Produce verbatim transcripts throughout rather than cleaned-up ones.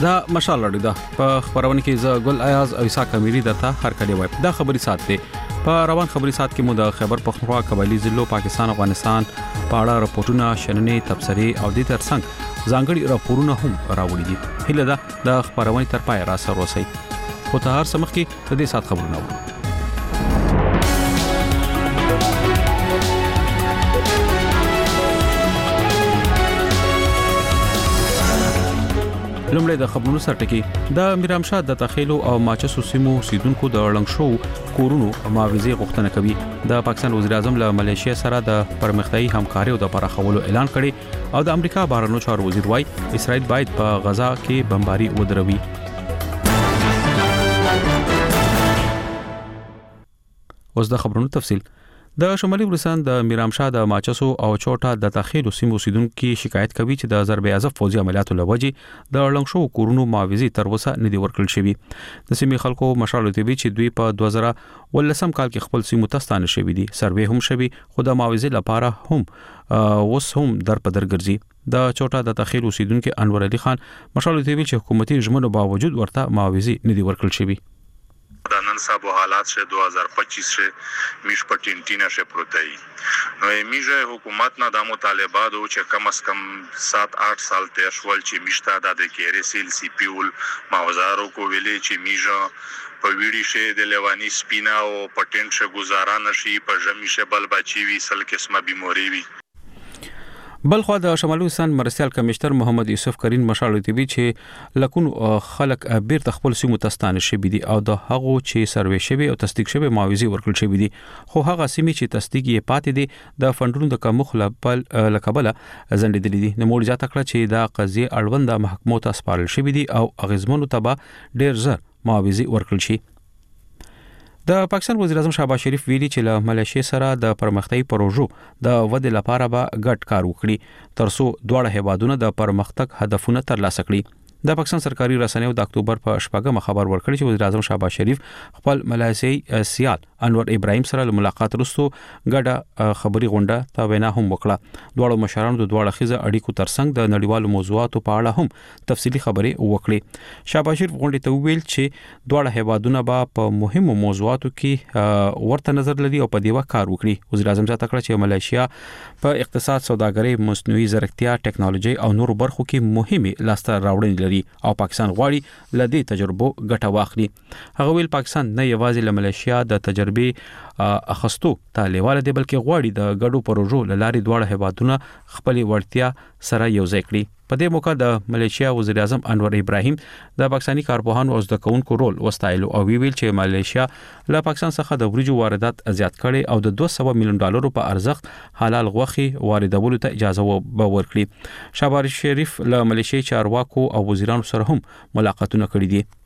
دا مشال لري دا په خبرونه کې ز ګل ایاز او عیسی کمیری درته هر کړي وای دا خبري سات دی په روان خبري سات کې مو د خیبر پختونخوا قبایلی ضلعو پاکستان افغانستان پاړه رپورټونه شننې تبصرې او د ترڅنګ ځانګړي راپورونه هم راوړي دي هله دا د خبرونه تر پای را سره وسی خو ته هر سمخ کې د دې سات خبرونه وو لومړی د خبرونو سرټکی د میرامشاه د تخیلو او ماچسو سیمو سیدونکو د لنګ شو کورونو معاوضه غوښتنه کوي د پاکستان وزیر اعظم له ملیشیا سره د پرمختیايي همکاري او د پراخولو اعلان کړي او د امریکا بهرنیو چارو وزیر وايي اسرائیل باید په غزا کې بمباري ودروي اوس د خبرونو تفصیل د شمالي افغانستان د میرامشاه د ماچسو او چوټا د تخیلو سیمو سیدونکو شکایت کوي چې د ضرب اعظم فوجي عملیاتو لوجي د لنګ شو کورونو معاوضه تر اوسه نه دی ورکړل شوی د سیمې خلکو مشال لوي چې دوی په دوه زره ولسم کال کې خپل سیمو تستانه شوی دي سروې هم شوی خو د معاوضه لپاره هم اوس هم در په در ګرځي د چوټا د تخیلو سیدونکو انور علي خان مشال لوي چې حکومتي ژمنو باوجود ورته معاوضه نه دی ورکړل شوی نن سبا حالات شه دو هزار پچیس شه میش پټینټینا شه پروتای نو میجه حکومت نه د مطالبات او چې کم از کم سات آټ سال ته شول چې میشته د کېری سیل سی پیول ماوزارو کو ویلې چې میجه په ویډی شه د لیوانی سپینا او پټینټ شه گزاران شي په جمی شه بل بچی وی سل قسمه بیماری وی بلخو د شمالي افغانستان مرستيال کمشنر محمد یوسف کریم مشال لوي چې لکون خلک بیرته خپل سیمو تستانه شوی دي او د هغه چې سروې شوی او تصدیق شوی معاوضه ورکړل شوی دي خو هغه سیمې چې تصدیق یې پاتې دي د فندونو د کمښت لپاره لکبله ځنډېدلې دي نو موږ ځات کړ چې دا قضیه اړوند محکمو ته سپارل شوی دي او اغیزمنو تبا ډیر زر معاوضه ورکړل شي د پاکستان وزیر اعظم شهباز شریف ویلي چې له ملیشیا سره د پرمختیايي پروژو د ودې لپاره به ګډ کار وکړي ترڅو دواړه هیوادونه د پرمختګ هدفونه ترلاسه کړي د پاکستان سرکاري رسنیو د اکتوبر په شپږم خبر ورکړی چې وزیر اعظم شهباز شریف خپل ملایسي سیال انور ابراهیم سره ملاقات وروسته ګډه خبري غونډه تا وینا هم وکړه دواړو مشرانو د دواړو خزه اړیکو ترڅنګ د نړیوالو موضوعاتو په اړه هم تفصیلی خبري وکړي شهباز شریف غونډه ته ویل چې دواړه هیوادونه به په مهمو موضوعاتو کې ورته نظر لري او په دیوه کار وکړي وزیر اعظم ځکه کړ چې ملیشیا په اقتصاد سوداګرۍ مصنوعي ځیرکتیا ټکنالوژي او نورو برخو کې مهمه لاسته راوړنې لري او پاکستان غواړي لدی تجربو ګټه واخلي هغه ویل پاکستان نه یوازې له ملیشیا د تجربه اخستو ته لیواله دی بلکې غواړي د ګډو پروژو لاري دواړه هیوادونه خپل ورتیا سره یوځای کړي په دې موقع د ملیشیا وزیر اعظم انور ابراهیم د پاکستاني کارپوهانو او زده کوونکو رول وستایلو او ویل چې ملیشیا له پاکستان څخه د ورجو واردات زیات کړي او د دوه سوه میلیون ډالرو په ارزښت حلال غوښې واردولو ته اجازه ورکړي شهباز شریف له ملیشیا چارواکو او وزیرانو سره هم ملاقاتونه کړي دي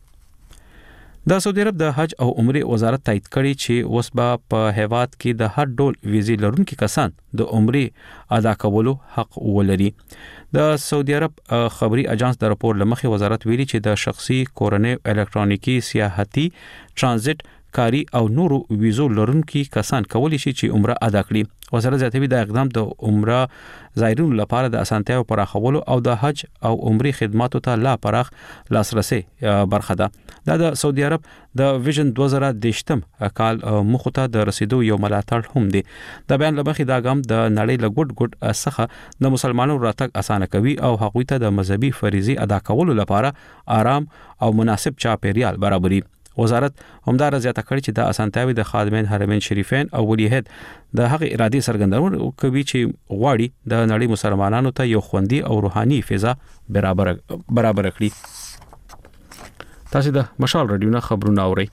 د سعودي عرب د حج او عمره وزارت تایید کړي چې اوس به په هیواد کې د هر ډول ویزې لرونکو کسان د عمره ادا کولو حق ولري د سعودي عرب خبري اژانس د راپور لمخې وزارت ویلي چې د شخصي کورنۍ الکترونیکی سیاحتي ترانزیت کاری او نورو ویزو لرونکو کسان کولی شي چې عمره ادا کړي وزارت زیاتوي د اقدام د عمره زایرونو لپاره د اسانتیاو پراخولو او د حج او عمره خدماتو ته لا پراخ لاسرسي برخه ده د سعودي عرب د ویژن دوه زره دشتم کال مخته د رسیدو یو ملاتړ هم دي د بیان لمخې دا ګام د نړۍ له ګډ ګډ څخه د مسلمانانو راتګ اسانه کوي او هغوی ته د مذهبي فریضې ادا کولو لپاره آرام او مناسب چاپیریال برابري وزارت همدار زیاته کړی چې د اسانتیاوي د خادمین حرمین شریفین او ولی عہد د هغه ارادي سرګندونه کوي چې غواړي د نړۍ مسلمانانو ته یو خوندي او روحاني فضا برابر برابر کړي تاسو د مشال رادیو نه خبرونه اورئ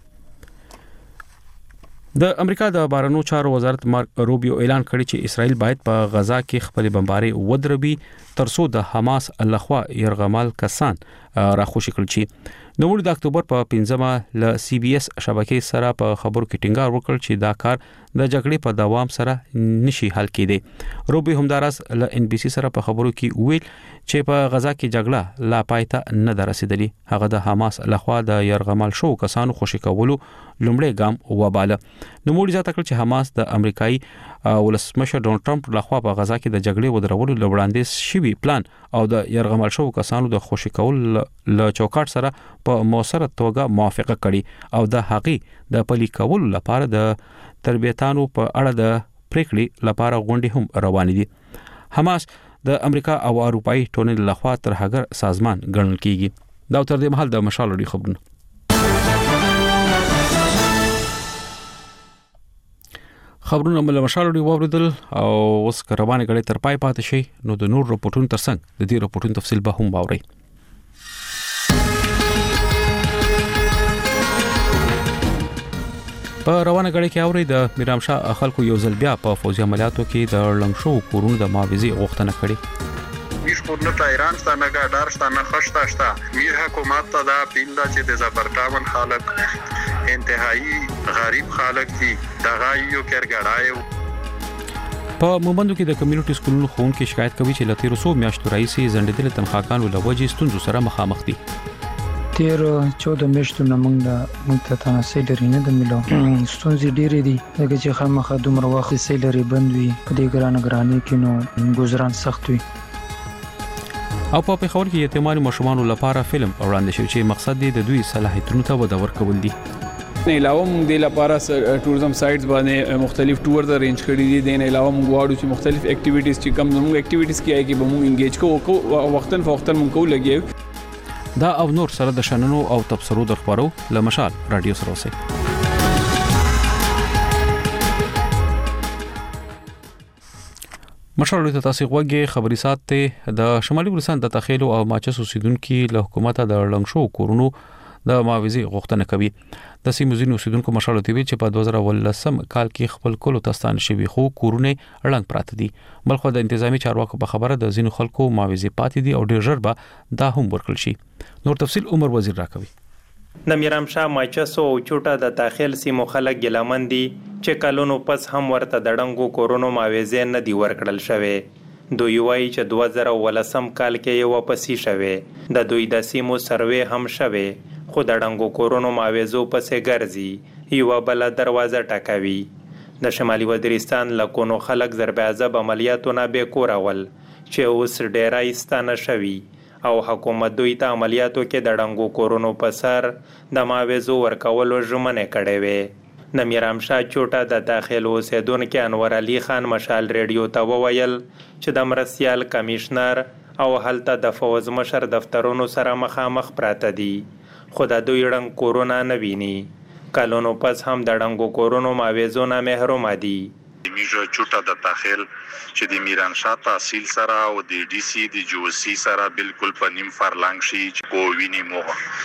د امریکا د بهرنیو چارو وزارت مارک روبیو اعلان کړی چې اسرائیل باید په غزا کې خپل بمباري ودروي ترڅو د حماس لخوا يرغمال کسان راخوشي کړي شي نو د اکتوبر په پنځمه ل سی بي اس شبکې سره په خبرو کې ټینګار وکړ چې دا کار د جګړې په دوام سره نشي حل کېدی روبي همدارس ل ان بي سي سره په خبرو کې ویل چې په غزا کې جګړه لا پایته نه درسیدلی هغه د حماس لخوا د يرغمال شو کسانو خوشی کولو لومړی ګام وباله. نو موږ ځا تکل چې حماس د امریکایي ولسمشر ډونالد ټرمپ لخوا په غزا کې د جګړې ودرولو لوړاندیز شوی پلان او د يرغمل شو کسانو د خوشی کول ل چوکاټ سره په موثره توګه موافقه کړي او د هغې د پلي کول لپاره د تربیتانو په اړه د پریکړې لپاره غونډې هم روان دي. حماس د امریکا او اروپאי ټولنې لخوا تر هغه سازمان ګڼل کیږي. دا تر دې مهال د مشال لري خبرونه. خبرونه مله مشالوري ووردل او اوس روانه غړي تر پای پاتې شي نو د نور رپورټونو ترڅنګ د دې رپورټونو تفصیل به هم باوري. په روانه غړي کې اوري د میرامشاه خلکو یو ځل بیا په فوزي عملیاتو کې د لنګ شو کورونو د معاوضي غوښتنه کړې. میش خودنه تا ایران ستانه ګډار ستانه خشتا شتا میر حکومت ته دا پیل دا چې د زبرتاون خلک انتهایی غریب خلک دي دغه یو کېرګړایو. په مومندو کې د کمیونټي سکولونو ښوونکي شکایت کوي چې لته رسو میاشتو راځي زندګي تنخواګانو لوجې ستونزو سره مخامخ دي. تیر چودہ میاشتو نه موږ د موږ ته تناسي لري نه د ملو ستونزې ډېرې دي دغه چې خامخا دومره وخت سیلري بند وي په دې ګران ګراني کې نو گزاران سخت وي. او په پیښور کې یتیمانو مشومان لپاره فلم وړاندې شوی چې مقصد دی د دوی صلاحیتونو ته وده ورکول دي. نه علاوه موږ د لپاره ټوریزم سایټس باندې مختلف ټور د رینج کړی دي. د نه علاوه موږ غواړو چې مختلف اکټیویټیز چې کوم زموږ اکټیویټیز کې آی کې به موږ انګیج کوو وختن فوختن موږ کوو لګي. دا او نور سره د شننو او تبصرو د خبرو لمشال رادیو سره اوسئ. مشال ته تاسو غوږی خبري ساتي د شمالي ګلستان د تخیلو او ماچس اوسیدونکو له حکومت د لنګ شو کورونو د معاوضي غوښتنه کوي. د سیموزینو اوسیدونکو مشال ته وی چې په دوه زره ولسم کال کې خپل کولو تستان شوی خو کورونه لنګ پراته دي. بلخو د انتظامی چارواکو په خبره د زینو خلکو معاوضي پاتې دي او ډیر ژر به دا هم ورکړل شي. نور تفصیل عمر وزیر راکوي. د میرامشاه ماچسو او چوټه د داخل سیمو خلک ګلمن دي چې کلونو پس هم ورته د ډنګو کورونو معاوضه نه دی ورکړل شوی. دوی وایي چې دوه زره ولسم کال کې یو پسې شوی د دوی د سیمو سروې هم شوی خو د ډنګو کورونو معاوضو پسې ګرځي یو بل دروازه ټکوي. د شمالي وزیرستان لکونو خلک ضربعذاب عملیاتونه به کورول چې اوس ډیره ایستانه شوی او حکومت دوی ته عملیاتو کې د ډنګو کورونو په سر د معاوضو ورکولو ژمنه کړې وې. د میرامشاه چوټه د داخل اوسیدونکو انور علي خان مشال ریډیو ته وویل چې د مرستیال کمشنر او هلته د فوز مشر دفترونو سره مخامخ پراته دي خو د دوی ډنګ کورونه نه ویني. کلونو پس هم د ډنګو کورونو معاوضو نه محروم دي. میجو چوټه د داخل چې د میرانشاه تحصیل سره او د ډي سي د جوسي سره بالکل په نیم فرلنګ شي چې کووینی مو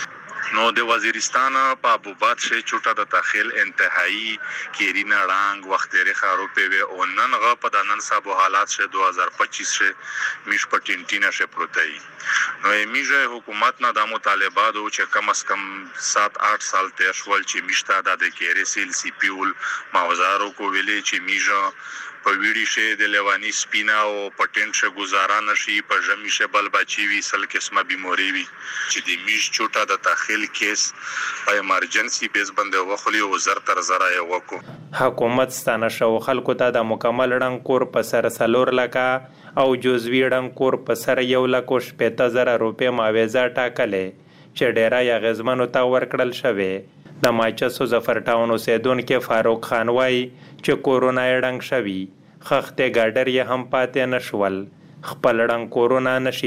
نو د وزیرستان په ابوباد شي چوټه د داخل انتهایی کیرینا رنگ وخت لري خارو په او نن غ په د نن صاحب حالات شه دو هزار پچیس شه میش پټینټینا شه پروتای نو میجه حکومت نه د مطالبات او چې کم از کم سات آٹھ سال ته شول چې میشته د کیری سیل سی پیول ماوزارو کو ویلې چې میجه په ویډی شه د لیوانی سپینا او پټنټ شه گزاران شي په جمی شه بل بچی وی سل قسمه بیماری وی چې د میش چوټه د داخل کیس په ایمرجنسي بیس باندې وخلی او زر تر زرا یې وکړو. حکومت ستانه شو خلکو ته د مکمل ډنګ کور په سر سلور لکه او جزوی ډنګ کور په سر یو لک شپږ زره روپے معاوضه ټاکلې چې ډیره یا غزمنو ته ورکړل شوی. د ماچسو ظفر ټاون اوسیدونکو فاروق خان وایي چې کورونا یې ډنګ شوی خخته ګاډر یې هم پاتې نشول خپل ډنګ کورونا نشي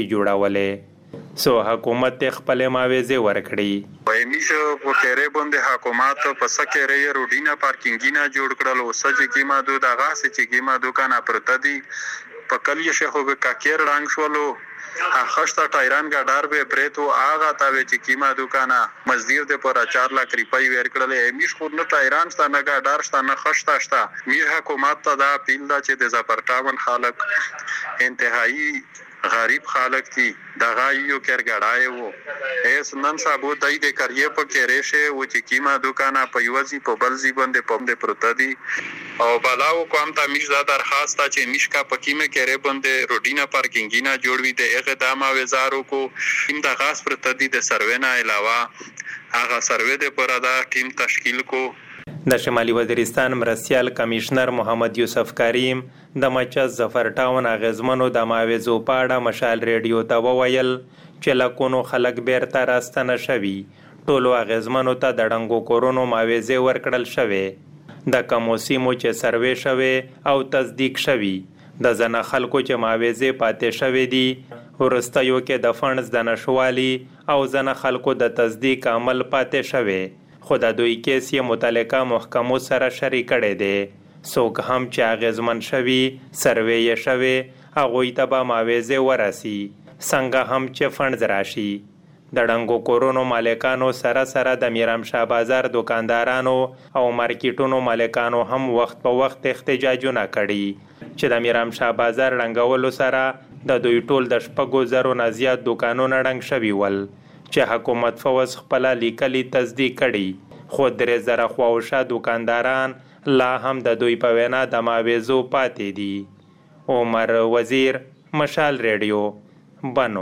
جوړولې سو حکومت خپل معاوضه ورکړي. وای میشه په کېره باندې حکومت په سکهره روډینا پارکینګینا جوړ کړل او سجه کیما دو دغه چې کیما دکان پرته دي په کلیه شه به کاکیر ډنګ شولو خشتا ټایران ګاډار به پریتو آغا تا وی چې کیما دکانا مزدور د پر چار لک روپۍ ورکړل میش خود نه ټایران ستانه ګاډار ستانه خشتا شتا میر حکومت ته دا پیل دا چې د زپرټاون خلک انتهایی غریب خلک دي دغه یو کرګړای وو هیڅ نن سبا دای د کریه په کې ریشه و چې کیما دکانه په یوځي په بلځي باندې پم دې پروت دي او بلاو کوم ته میش دا درخواست چې میشکا په کیمه کې ری باندې روټینا پارکینګینا جوړوي د هغه دما وزارو کو ټیم د غاس پروت دي د سروې نه علاوه هغه سروې د پرادا ټیم تشکیل کو د شمالي وزیرستان مرستیال کمشنر محمد یوسف کریم د مچس ظفر ټاون اغیزمنو د ماویزو پاړه مشال ریډیو ته وویل چې لکونو خلک بیرته راستنه شوي ټولو اغیزمنو ته د ډنګو کورونو ماویزې ورکړل شوې د کومو سیمو چې سروې شوې او تصدیق شوي د ځنه خلکو چې ماویزې پاتې شوې دي ورستیو کې د فنډز د نشوالي او ځنه خلکو د تصدیق عمل پاتې شوې خو د دوی کیس یې متعلقه محکمو سره شریک کړی دی څوک هم چې اغیزمن شوي سروې یې شوې هغوی ته به معاوضې ورسي څنګه هم چې فنډز راشي د ډنګو کورونو مالکانو سره سره د میرامشاه بازار دکاندارانو او مارکیټونو مالکانو هم وخت په وخت احتجاجونه کړي چې د میرامشاه بازار ړنګولو سره د دوی ټول د شپږو زرو نه زیات دوکانونه ړنګ شوي ول چې حکومت فوز خپل لیکلي تصدیق کړي خو درې زره خواوشا دکانداران لا هم د دوی په وینا د معاوضو پاتې دي عمر وزیر مشال ریډیو بنو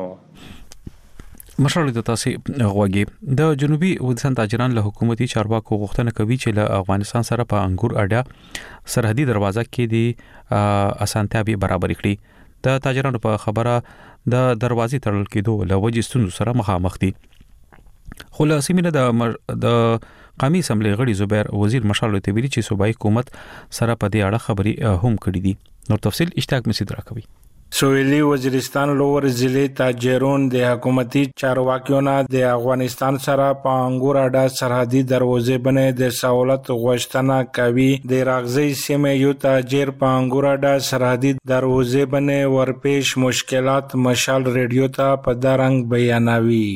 مشال د تاسو غوږی د جنوبي وزیرستان تاجران له حکومتي چارواکو غوښتنه کوي چې له افغانستان سره په انګور اډه سرحدي دروازه کې د اسانتیا به برابر کړي د تاجرانو په خبره د دروازې تړل کېدو له وجې ستونزو سره مخامخ دي خو له سیمینه د د قومي اسمبلی غړي زبیر وزیر مشال ته ویلي چې صوبایي حکومت سره په دې اړه خبري هم کړې دي نور تفصیل اشتاق مسید راکوي سویلی وزیرستان لوور ضلع تاجرون د حکومتي چارواکیو نه د افغانستان سره په انګور اډه سرحدي دروازې باندې د سہولت غوښتنه کوي د راغزي سیمه یو تاجر په انګور اډه سرحدي دروازې باندې ورپېښ مشکلات مشال ریډیو ته په درنګ بیانوي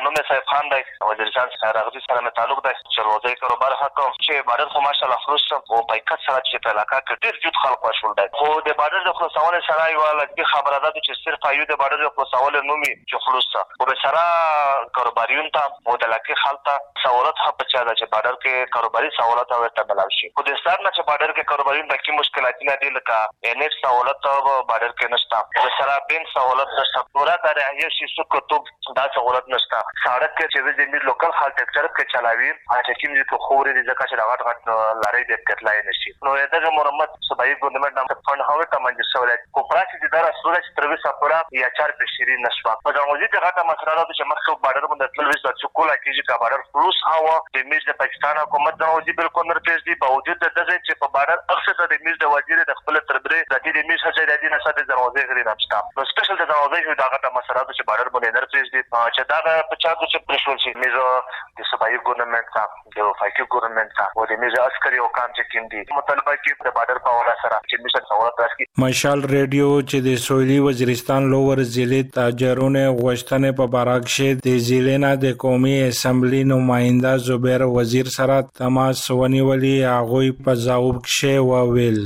وزیرستان سره راغلي سره مې تعلق دی چې روزي کاروبار حکم چې بارد خو ماشاءالله خلاص او پایکټ سره چې په علاقه کې ډېر جوړ خلک وشول دی خو د بارد د خلاصول سره یو لږ خبره ده چې صرف ایو د بارد د خلاصول نومي چې خلاص او به سره کاروباریون ته او د علاقې خلک ته سہولت هم پچا ده چې بارد کې کاروباري سہولت او ته بلاو شي خو د ستار نه چې بارد کې کاروباریون د کې مشکلات نه دي لکه ان اف سہولت او بارد کې نشته او سره بین سہولت نشته پورا د رایې شي سو کتب دا سہولت نشته سړک کې چې د لوکل خلک ټرک کې چلاوي چې کوم دي په خوري د ځکه چې دا غټ غټ لاري د کتلای نشي نو دغه مرمت صوبایي ګورنمنت نام فند هاوه ته منځ سوالات کو پراسی د دره سورج تروي سپورا یا چار په شری نشوا په دا موزي ته غټه مسله ده چې مخکې بارډر باندې تلوي د چکولا کېږي کا بارډر فلوس هوا د میز د پاکستان حکومت د موزي بالکل مرکز دی باوجود د دغه چې په بارډر اکثر د میز د وزیر د خپل تربرې د دې میز هڅه د دې نه ساده دروازه غري نشته نو سپیشل د دروازه دا غټه مسله ده چې بارډر باندې مرکز دی چې دا په چا د پرشول شي میز د صوبایي ګورنمنت ته د وفاقي ګورنمنت ته او د میز عسکري او کام چې کوم دي مطالبه کې د بارډر په وړاندې سره چې میشن سہولت راشي مشال ریډیو چې د سویلی وزیرستان لوور ضلع تاجرونه غوښتنې په بارک شه د ضلع نه د قومي اسمبلی نماینده زبیر وزیر سره تماس ونیولي هغه په ځواب کې وویل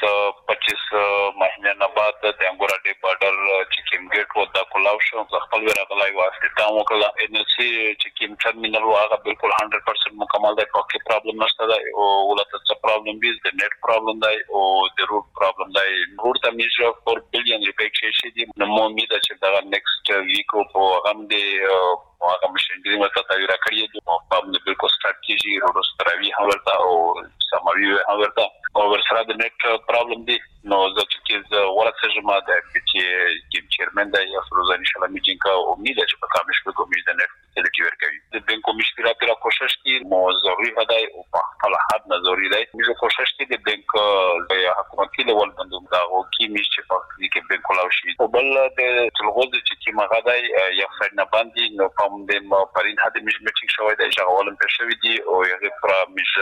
پچیس مهینه نه بعد د انګور اډې بارډر چې کوم ګیټ و دا کولاو شو خپل ورغلای واسطه تاسو وکړه ان سي چې کوم ټرمینل واغه بالکل صد درصد مکمل دی پکې پرابلم نشته دی او ولته څه پرابلم دی د نیټ پرابلم دی او د روټ پرابلم دی روټ ته میجر فور بلین ریپیټ شي دی نو مو امید چې دا نیکسټ ویک په هغه دی هغه مشنګری مته تا ویرا کړی دی په باندې بالکل سٹارټ کیږي روډ ستراوی هاورتا او سماوی هاورتا او ورسره د نیټ پرابلم دی نو ځکه چې ورته جمع ده چې کوم چیرمن دی یا فروزانی شلا میټینګ او امید چې په کامش په کومې د نیټ فیسیلیټي ورکوي د بانکو مشکلات را کوشش کی مو ضروري هداي او په خپل حد نه ضروري دی موږ کوشش کی د بانک د حکومتي لیول باندې دا او کی میشه په کې بانکو لاو شي او بل د تلغوز چې کی مغادای یا فرنا باندې نو کوم د پرین هدي مش میټینګ شوی دی چې اولم په شوی دی او یغه پر مش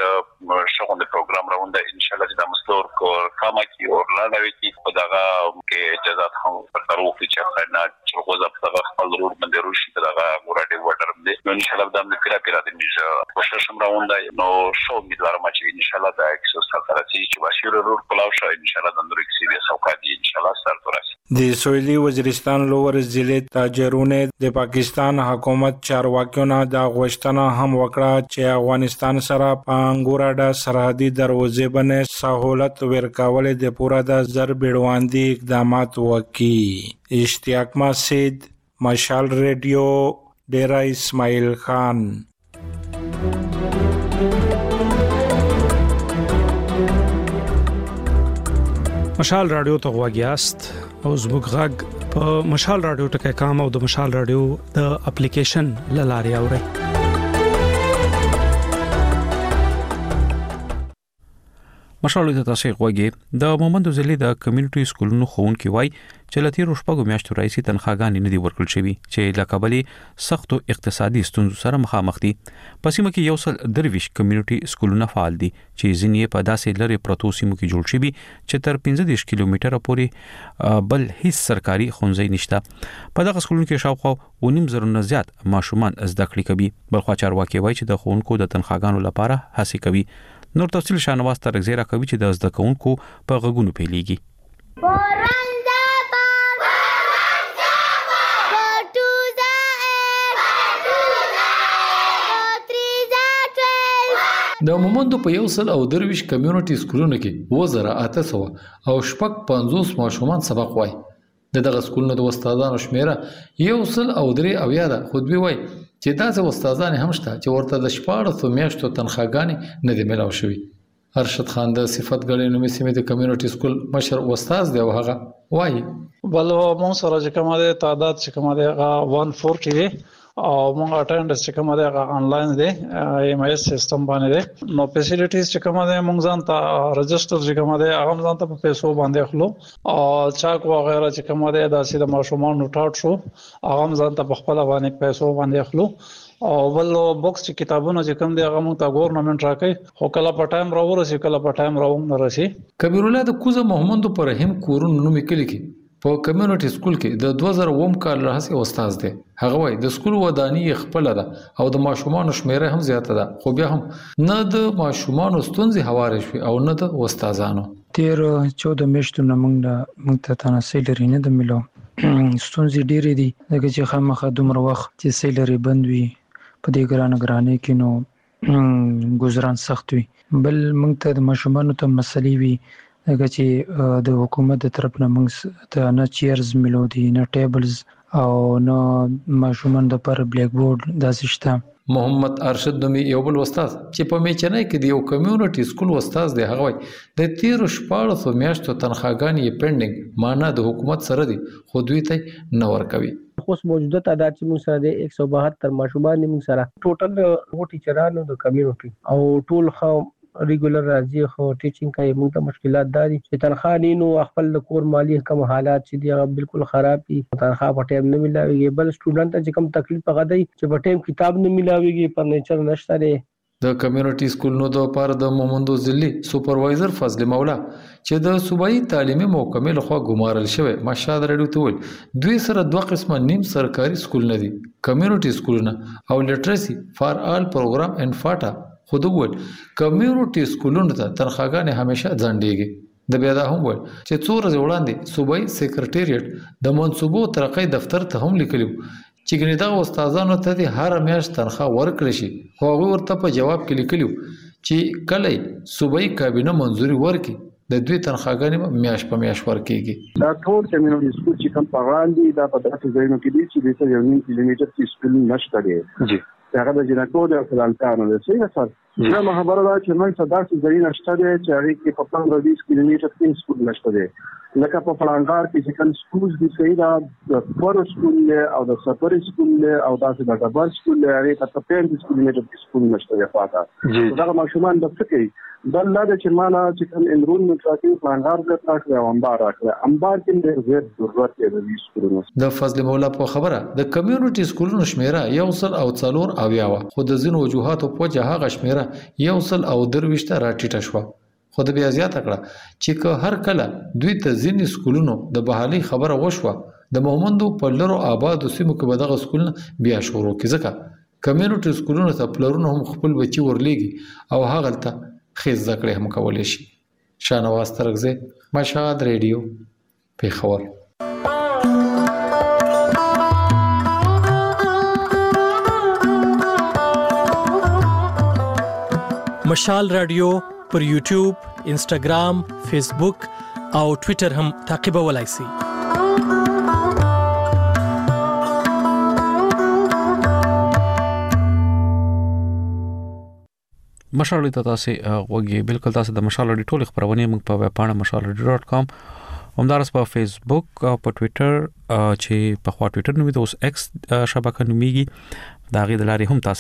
شغل د پروګرام راونده ان شاء الله د مستور کو کما کی او لاندوي کی په دغه کې اجازه هم پر تروف چې فرنا تلغوز په خپل روډ باندې روشي دغه ګورډي وډر دی نو ان شاء الله د امریکا پیرا د میز کوشش هم راونده نو شو امیدوارم چې ان شاء الله د اکسس سره چې واشيره روډ کولاو شو ان شاء الله د نورو کې سیریه سوکا دی ان شاء الله ستاسو راځي د سویلي وزیرستان لوور ضلع تاجرونه د پاکستان حکومت چارواکیونه د غوښتنه هم وکړه چې افغانستان سره په انګوراډا سرحدي دروازې باندې سہولت ورکول د پوره د زر بیړواندي اقدامات وکړي. اشتیاق مسعود، مشال ریډیو، ډیرا اسماعیل خان. مشال رادیو ته غواګیاست او زموږ غږ په مشال رادیو ټکي کام او د مشال رادیو د اپلیکیشن لاري اوري. مشال ته تاسو غواګي د مومندو ضلع د کمیونټي سکولونو خوونکي وای چې لتی روشپګو میاشتو راځي تنخواګانې نه دی ورکړل شوی چې لکابلی سختو اقتصادي ستونزو سره مخامخ دي. پسیمه کې یو سل درویش کمیونټي سکولونه فعال دي چې ځینې په داسې لری پروتو سیمو کې جوړ شوی چې تر پنځه کیلومتره پورې بل هیڅ سرکاري ښوونځی نشته. په دغه سکولونو کې شاوخوا ونیم زره نه زیات ماشومان زده کړې کوي. بلخوا چارواکي وای چې د ښوونکو د تنخواګانو لپاره هڅه کوي. نور تفصیل شانواز ترغزی را کوي چې د زده کوونکو په غږونو پیلېږي. د مومندو په یو سل او درویش کمیونټي سکولونو کې وزره اته سو او شپږ پنځوس ماشومان سبق وای. د دغه سکولونو د استادانو شمیره یو سل او درې اویا ده. خو دوی وای چې داسې استادان هم شته چې ورته د شپاړسو میاشتو تنخواګانې نه دي ملاو شوي. ارشد خان د صفت ګړې نومي سیمې د کمیونټي سکول مشر استاد دی او هغه وایي بل مو سره چې کومه د تعداد چې کومه د one forty دی او موږ اټینډنس چې کومه د انلاین دی ایم ایس سیستم باندې دی. نو فیسیلیټیز چې کومه د موږ ځان ته رجستر چې کومه د هغه ځان ته په پیسو باندې خلو او چاک وغیرہ چې کومه د داسې د ماشومان نوټاټ شو هغه ځان ته په خپل باندې پیسو باندې خلو او بل بوکس چې کتابونه چې کوم دی هغه موږ ته ګورنمنت راکړي خو کله په ټایم راورسي کله په ټایم راوم نه راسي. کبیر الله د کوزه محمد پر رحیم کورون نومې کلی کې په کمیونټي سکول کې د دوه زره اووه کال راهیسې استاد دی. هغه وایي د سکول ودانی خپل ده او د ماشومان شمیره هم زیاته ده خو بیا هم نه د ماشومان ستونزې هوارې شوي او نه د استادانو. تیر چودہ میاشتو نه موږ د موږ ته تنه سیلری نه د ملو ستونزې ډېرې دي دغه چې خامخا دومره وخت چې سیلری بند وي په دې ګرانه ګرانه کې نو گزاران سخت وي. بل موږ ته د ماشومان ته مسلې وي دغه چې د حکومت د طرف نه موږ ته نه چیرز ملو دي نه ټیبلز او نه ماشومان د پر بلیک بورډ داسې شته. محمد ارشد نومي یو بل استاد چې په میچنای کې د یو کمیونټي سکول استاد دی هغه وایي د تیر شپاړسو میاشتو تنخواګانې پینډینګ معنا د حکومت سره دي خو دوی ته نه ورکوي. خو موجوده تعداد چې موږ سره د یک سو بهتر ماشومان موږ سره ټوټل وو ټیچرانو د کمیونټي او ټول خو ریګولر راځي خو ټیچینګ کوي موږ ته مشکلات دي چې تنخواه نه نو خپل د کور مالی کم حالات چې دی بالکل خراب دي تنخواه په ټیم نه ملاويږي. بل سټوډنټ چې کم تکلیف غدي چې په ټیم کتاب نه ملاويږي فرنیچر نشته دی. د کمیونټي سکولونو د لپاره د مومندو ضلع سپروایزر فضل مولا چې د صوبایي تعلیمي محکمې لخوا ګمارل شوی مشهد رډیو ته ویل دوی سره دوه قسمه نیم سرکاري سکولونه دي کمیونټي سکولونه او لټرسي فار آل پروګرام ان فاټا. خود وویل کمیونټي سکولونو ته تنخواګانې همیشه ځنډېږي. د بیا دا هم وویل چې څو ورځې وړاندې صوبایي سیکرټریټ د منصوبو ترقۍ دفتر ته هم لیکلي چې ګنې دغه استادانو ته د هر میاشت تنخواه ورکړي شي خو هغوی ورته په جواب کې لیکلي چې کله صوبایي کابینه منظوري ورکړي د دوی تنخواګانې میاشت په میاشت ورکېږي. دا ټول کمیونټي سکول چې کوم په وړاندې دا په داسې ځایونو کې دي چې د یو نیم کیلومتر کې سکول نشته دی. جی هغه د جنکو د فلانتانو د څنګه سره دا خبره ده چې موږ ته داسې ځای نشته دی چې هغه کې په پنځه بیس کیلومتر کې سکول نشته دی. لکه په فلانګار کې چې کوم سکول دي صحیح دا د فور سکول او د سفر سکول او داسې د ډبل سکول هغه په پنځه کیلومتر کې سکول نشته دی. پاته دا ماشومان د فکر بل لا د چې مالا چې کوم انرولمنت راکې فلانګار د تاسو او انبار راکړه انبار کې د زیات ضرورت دی د سکولونو. د فضل مولا په خبره د کمیونټي سکولونو شمیره یو سل او څلور اویا و خو د ځینو وجوهاتو په وجه هغه شمیره یو سل او درويشته راټیټه شو. خو د بیا زیاته کړه چې که هر کله دوی ته ځینې سکولونو د بحالي خبره وشوه د مومندو په لرو آبادو سیمو کې به دغه سکولونه بیا شروع کړي ځکه کمیونټي سکولونو ته پلرونه هم خپل بچي ورلېږي او هغه ته خیز ذکر هم کولی شي. شانواز ترغزه مشهد ریډیو پیښور. مشال رادیو پر یوټیوب، انسټاګرام، فیسبوک او ټوئیټر هم تعقیبولای شئ. مشال رادیو تاسو وګورئ، بالکل تاسو د مشال رادیو ټول خبرونه موږ په ویب پاڼه مشال رادیو ډاٹ کام، همدارس په فیسبوک او په ټوئیټر چې په خوا ټوئیټر نومي د اوس ایکس شبکه نومیږي، دا غي د لارې هم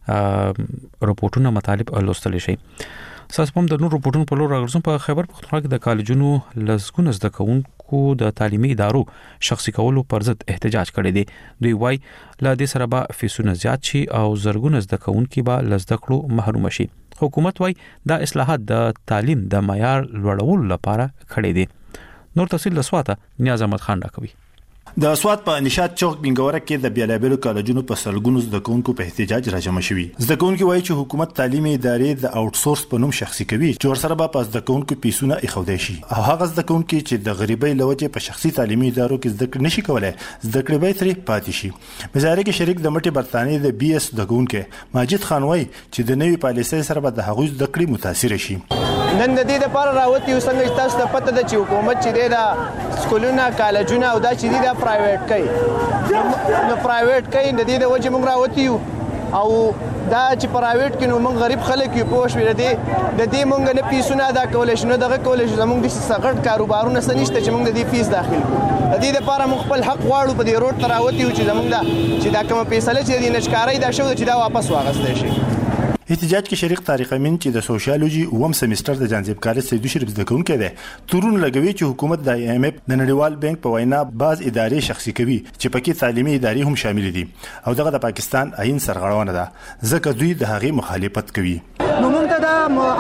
تاسو رپورټونه مطالب لوستل شي. ساس په د نور رپورټونو په لور راغورځم. په خیبر پختونخوا کې د کالجونو لزګونه زده کوونکو د تعلیمي ادارو شخصي کولو پر ضد احتجاج کړی دی. دوی وايي لا د سره به فیسونه زیات شي او زرګونه زده کوونکي به لزده کړو محروم شي. حکومت وايي دا اصلاحات د تعلیم د معیار لوړولو لپاره کړی دي. نور تفصیل د سواته نیاز احمد خان راکوي. د سواد په نشاط چوک بنګوره کې د بیلابلو کالجونو په سلګونو زده کوونکو په احتجاج راجمع شوي. زده کوونکو وایي چې حکومت تعلیمي ادارې د اوټ سورس په نوم شخصي کوي چې ورسره به په زده کوونکو پیسونه ایښودای شي، او هغه زده کوونکو چې د غریبۍ لوجه په شخصي تعلیمي ادارو کې زده کړې نشي کولای زده کړې به ترې پاتې شي. مزارې کې شریک د مټي برتانیې د بي اس زده کوونکو ماجد خان وایي چې د نوې پالیسۍ سره به د هغوی زده کړې متاثر شي. نن د دې لپاره راوتی یو څنګه تاسو ته پته ده چې حکومت چې د سکولونه کالجونه او دا چې دي د پرایویټ کوي نو پرایویټ کوي د دې د وجه موږ راوتی یو او دا چې پرایویټ کې نو موږ غریب خلک یو پوه شو د دې د دې موږ نه پیسونه ادا کولای شو نه دغه کولای شو زموږ د سغړ کاروبارونه سنشته چې موږ د دې فیس داخل کړو. د دې لپاره موږ خپل حق غواړو په دې روډ تراوتی یو چې زموږ دا چې دا کوم فیصله چې د نشکاري دا شو چې دا واپس واغستې شي. احتجاج کې شریک طارق امین چې د سوشیالوجي اوم سیمستر د جانزیب کالج سیدو شریف زده کوونکی دی تورون لګوي چې حکومت د ای ایم اف د نړیوال بانک په وینا بعض ادارې شخصي کوي چې پکې تعلیمي ادارې هم شامل دي او دغه د پاکستان عین سرغړونه ده ځکه دوی د هغې مخالفت کوي. نو موږ ته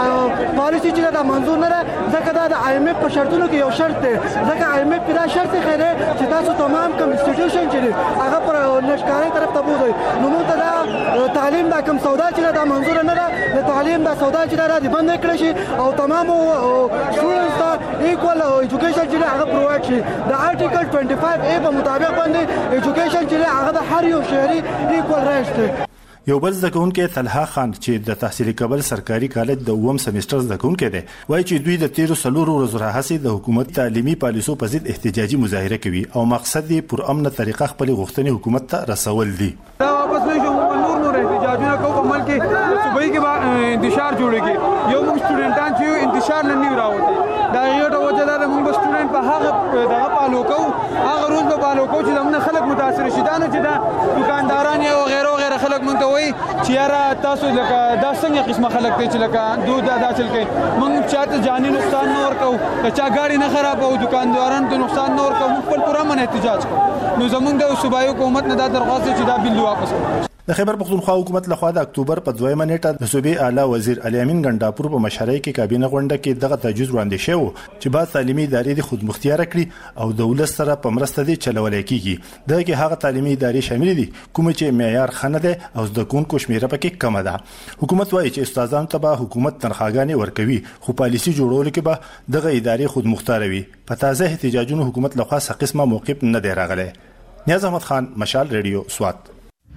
دا پالیسي چې دا منظور نه ده ځکه دا د آی ایم اف په شرطونو کې یو شرط دی ځکه آی ایم اف دا شرط خیره چې تاسو تمام کوم انسټیټیوشن چې هغه پر نشکاري طرف ته بوزي. نو موږ ته دا تعلیم دا کوم سودا چې دا منظور نه ده د تعلیم دا سودا چې دا د بند کړی شي او تمام سټوډنټس ته ایکوال ایجوکیشن چې هغه پرووایډ شي. د آرټیکل پنځه پنځه ای په مطابق باندې ایجوکیشن چې هغه د هر یو شهري ایکوال رایټ دی. یو بل زده کوونکی طلحه خان چې د تحصیل کابل سرکاري کالج د اوم سیمستر زده کوونکی دی وایي چې دوی د تیرو سلورو ورځو راهیسې د حکومت تعلیمي پالیسو په ضد احتجاجي مظاهره کوي او مقصد یې پر امن طریقه خپل غوښتنې حکومت ته رسول دي. دا واپس نه شو نور نور احتجاجونه کوو په ملک کې صوبایي کې انتشار جوړیږي. یو موږ سټوډنټان چې انتشار نه نیو راوته دا یو ډول وجه ده موږ سټوډنټ په هغه دغه پالو کوو هغه روز په پالو کوو چې موږ خلک متاثر شي. دا نه چې دا دکانداران او غیره غیره خلک مونږ ته وایي چې یاره تاسو لکه دا څنګه قسمه خلک دی چې لکه دود ادا چل کوي موږ چاته جاني نقصان نه ورکو که چا ګاډي نه خرابو دکاندارانو ته نقصان نه ورکو موږ خپل پوره من احتجاج کوو. نو زمونږ د صوبایي حکومت نه دا درخواست چې دا بل واپس کړي. د خیبر پختونخوا حکومت لخوا د اکتوبر په دویمه نیټه د صوبې اعلی وزیر علي امین ګنداپور په مشرۍ کې کابینه غونډه کې دغه تجویز وړاندې شو چې بعض تعلیمي ادارې د خود مختار کړي او د ولس سره په مرسته دي چلولای کیږي. دغه کې هغه تعلیمي ادارې شامل دي کوم چې معیار خنه ده او د کوونکو شمیره پکې کم ده. حکومت وايي چې استادانو ته به حکومت تنخواګانې ورکوي خو پالیسي جوړول کې به دغه ادارې خود مختار وي. په تازه احتجاجونو حکومت لخوا څه قسمه موقف نه دی راغلی. نیاز احمد خان، مشال ریډیو، سوات.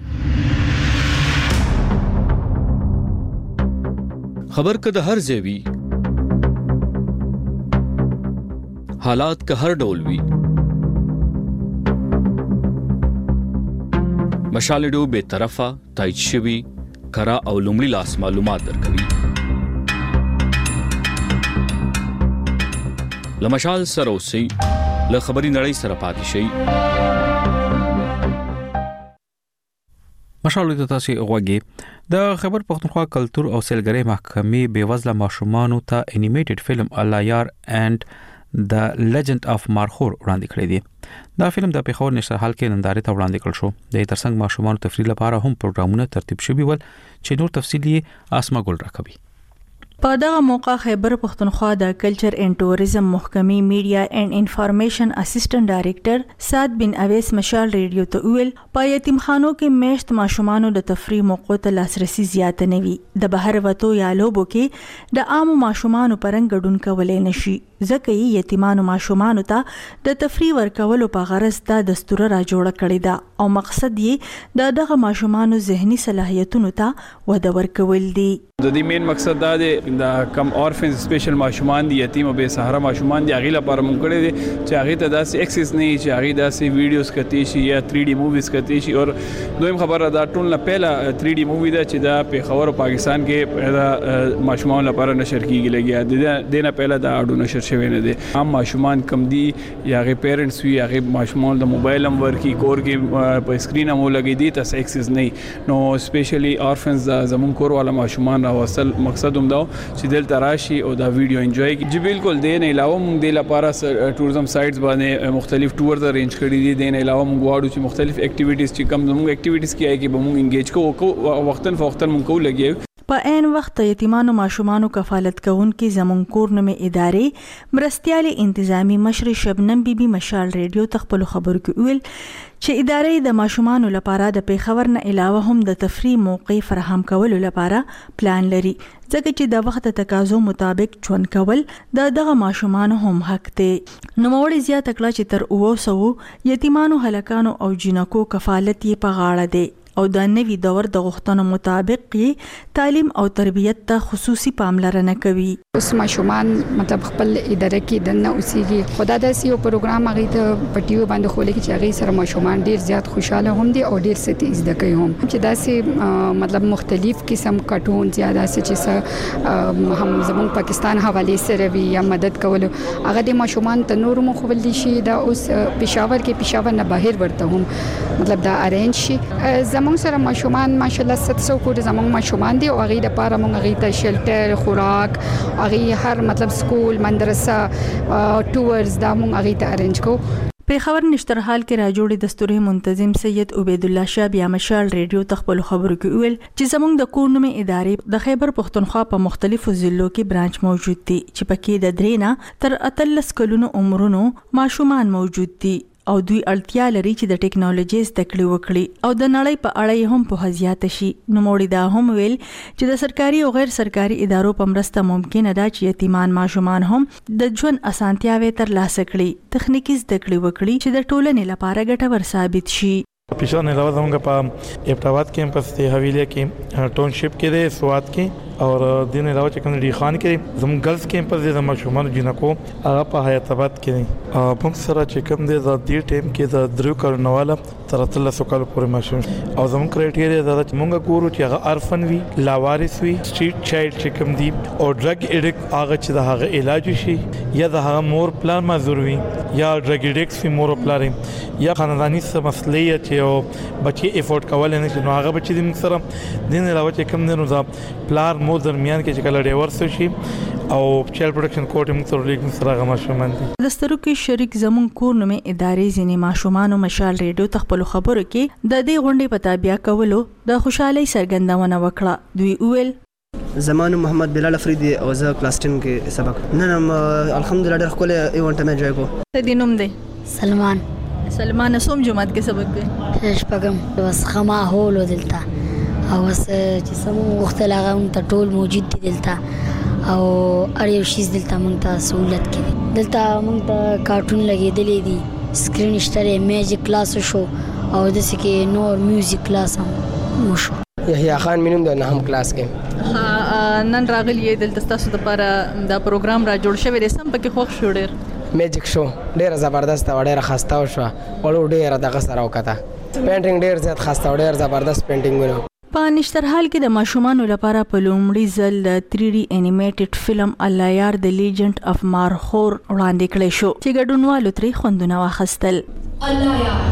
خبر که د هر ځای وي حالات که هر ډول وي مشال ریډیو به طرفه تایید شوی کرا او لومړي لاس معلومات درکوي. لمشال سره اوسئ له خبري نړۍ سره پاتې شئ. مشال ته تاسو غوږی د خیبر پختونخوا کلچر او سیلګری محکمې بیوزله ماشومانو ته انیمیټډ فلم الایار اینڈ د لیجند اف مارخور وړاندې کړی دی. دا فلم د پیښور نشر حال کې نندارې ته وړاندې کړل شو. د ترڅنګ ماشومانو تفریح لپاره هم پروګرامونه ترتیب شوي ول چې نور تفصیلی اسما ګل راکوي. په دغه موقع خیبر پښتونخوا د کلچر اینڈ ټوریزم محکمې میډیا اینڈ انفارمیشن اسسټنټ ډایریکټر سعد بن اویس مشال ریډیو ته ویل په یتیمخانو کې میشت ماشومانو د تفریح موقعو ته لاسرسي زیات نه وي د بهر وتو یا لوبو کې د عام ماشومانو پرنګ ګډون کولای نشي ځکه یې یتیمانو ماشومانو ته د تفریح ورکولو په غرض دا دستور را جوړ کړی دا او مقصد یې د دغه ماشومانو ذهني صلاحیتونو ته وده ورکول دي د دې مین مقصد دا دی د کم اورفنز سپیشل ماشومان دي یتیم او بے سهاره ماشومان دي هغه لپاره مونږ کړی دي چې هغه ته داسې اکسس نه چې هغه داسې ویډیوز کتی شي یا تھری ډي موویز کتی شي او دویم خبره دا ټول نه پهلا تھری ډي مووی دا چې دا په خبر پاکستان کې دا ماشومان لپاره نشر کیږي لګیا د نه پهلا دا اډو نشر شوی نه دي عام ماشومان کم دي یا هغه پیرنټس وی هغه ماشومان د موبایل هم ورکی کور کې په سکرین هم لګی دي تاسو اکسس نه نو سپیشلی اورفنز زمون کور والا ماشومان راوصل مقصد هم دا چې دل تراشي او دا ویډیو انجوای کی چې بالکل د نه علاوه موږ د لپاره ټوریزم سایټس باندې مختلف ټورز ارینج کړی دي د نه علاوه موږ غواړو چې مختلف اکټیویټیز چې کوم موږ اکټیویټیز کیای کی به موږ انګیج کوو وختن فوختن موږ کو لګیو په عین وخت یتیمانو ماشومانو کفالت کوونکي زمون کور نومې ادارې مرستيالي انتظامی مشر شبنم بیبي مشال ریډیو تخپل خبرو کې ویل چې ادارې د ماشومانو لپاره د پیښور نه علاوه هم د تفریح موقع فراهم کولو لپاره پلان لري ځکه چې د وخت تقاضو مطابق چون کول د دغه ماشومانو هم حق دی نو موړي زیات کړه چې تر اوه سو یتیمانو هلکانو او جنکو کفالت یې په غاړه دی او د نوي دور د غوښتنو مطابق تعلیم او تربیت ته خصوصي پاملرنه کوي اوس ماشومان مطلب خپل اداره کې دنه اوسېږي خدا داسې یو پروګرام هغه ته پټیو باندې خولې کې چې هغه سره ماشومان ډیر زیات خوشاله هم دي او ډیر ستې زده کوي هم چې داسې مطلب مختلف قسم کارټون زیاده چې هم زموږ پاکستان حواله سره وی یا مدد کول هغه د ماشومان ته نور مخول دي شي دا اوس پېښور کې پېښور نه بهر ورته هم مطلب دا ارینج شي زموږ سره ماشومان ماشاءالله ست سو کو زموږ ماشومان دي او هغه د پاره موږ هغه ته شیلټر خوراک هغه هر مطلب سکول مدرسه ټورز دا موږ هغه ته ارینج کو پیښور نشترحال کې راجوړې دستوري منتظم سید عبید الله شاه بیا مشال ریډیو تخپل خبرو کې ویل چې زموږ د کور نومې ادارې د خیبر پښتونخوا په مختلفو ضلعو کې برانچ موجود دي چې پکې د درینا تر اتلس کلونو عمرونو ماشومان موجود دي او دوی اړتیا لري چې د ټیکنالوژي زده کړې وکړي او د نړۍ په اړه هم په زیات شي نو موړي دا هم ویل چې د سرکاري او غیر سرکاري ادارو په مرسته ممکن ده چې یتیمان ماشومان هم د ژوند اسانتیاوي تر لاسه کړي تخنیکی زده کړې وکړي چې د ټولنې لپاره ګټور ثابت شي پیشان علاوه زموږ په ابتاباد کیمپس ته حویلیا کې ټاونشپ کې ده سواد کې اور دین علاوه چې کوم ډی خان کې زموږ ګرلز کیمپس د ماشومان جنکو هغه په حیات آباد کې دي په سره چې کوم د دې ټیم کې د درو کارنواله تر تل سو کال پورې ماشوم او زموږ کرایټیریا دا چې مونږ ګورو چې هغه ارفن وی لاوارث وی سټریټ چایلډ چې کوم دي او ډرګ اډیکټ هغه چې د هغه علاج شي یا د هغه مور پلان معذور وي یا ډرګ اډیکټ وی مور پلان یا خاندانی څه مسلې چې او بچي افورد کول نه شي نو هغه بچي د موږ سره دین علاوه چې کوم نه نو پلار مو درمیان کې چې کله ډیورس شي او چایلډ پروټیکشن کوټ موږ سره لیک سره هغه ماشومان دي د سترو کې شریک زمون کور نومې ادارې ځینې ماشومان مشال ریډیو تخپل خبرو کې د دې غونډې په تابع کولو د خوشحالي سرګندونه وکړه دوی ویل زمان محمد بلال افریدی او زه کلاس ټن کې سبق نن الحمدلله ډېر خپل ایونت مې جوړ کو ته دې نوم دی سلمان سلمان سوم جمعات کې سبق دی شپږم بس خما هول دلته او اس چې سمو وختل هغه ته ټول موجود دي دلته او اړ یو شی دلته مونږ ته سہولت کړي دلته مونږ ته کارټون لګېدلې دي سکرین شته میوزیک کلاس شو او د سکه نور میوزیک کلاس هم شو یحیی خان مینوم د نهم کلاس کې نن راغلی دلته تاسو لپاره دا پروګرام را جوړ شوی دی سم پکې خوښ شو ډېر میوزیک شو ډېر زبردست او ډېر خسته شو ولو ډېر دغه سره وکړه پینټینګ ډېر زیات خسته او ډېر زبردست پینټینګ په نشترحال کې د ماشومانو لپاره په لومړي ځل د تھری ډي انیمیټډ فلم الله یار د لیجند اف مارخور وړاندې کړی شو چې ګډونوالو ترې خوندونه واخیستل الله یار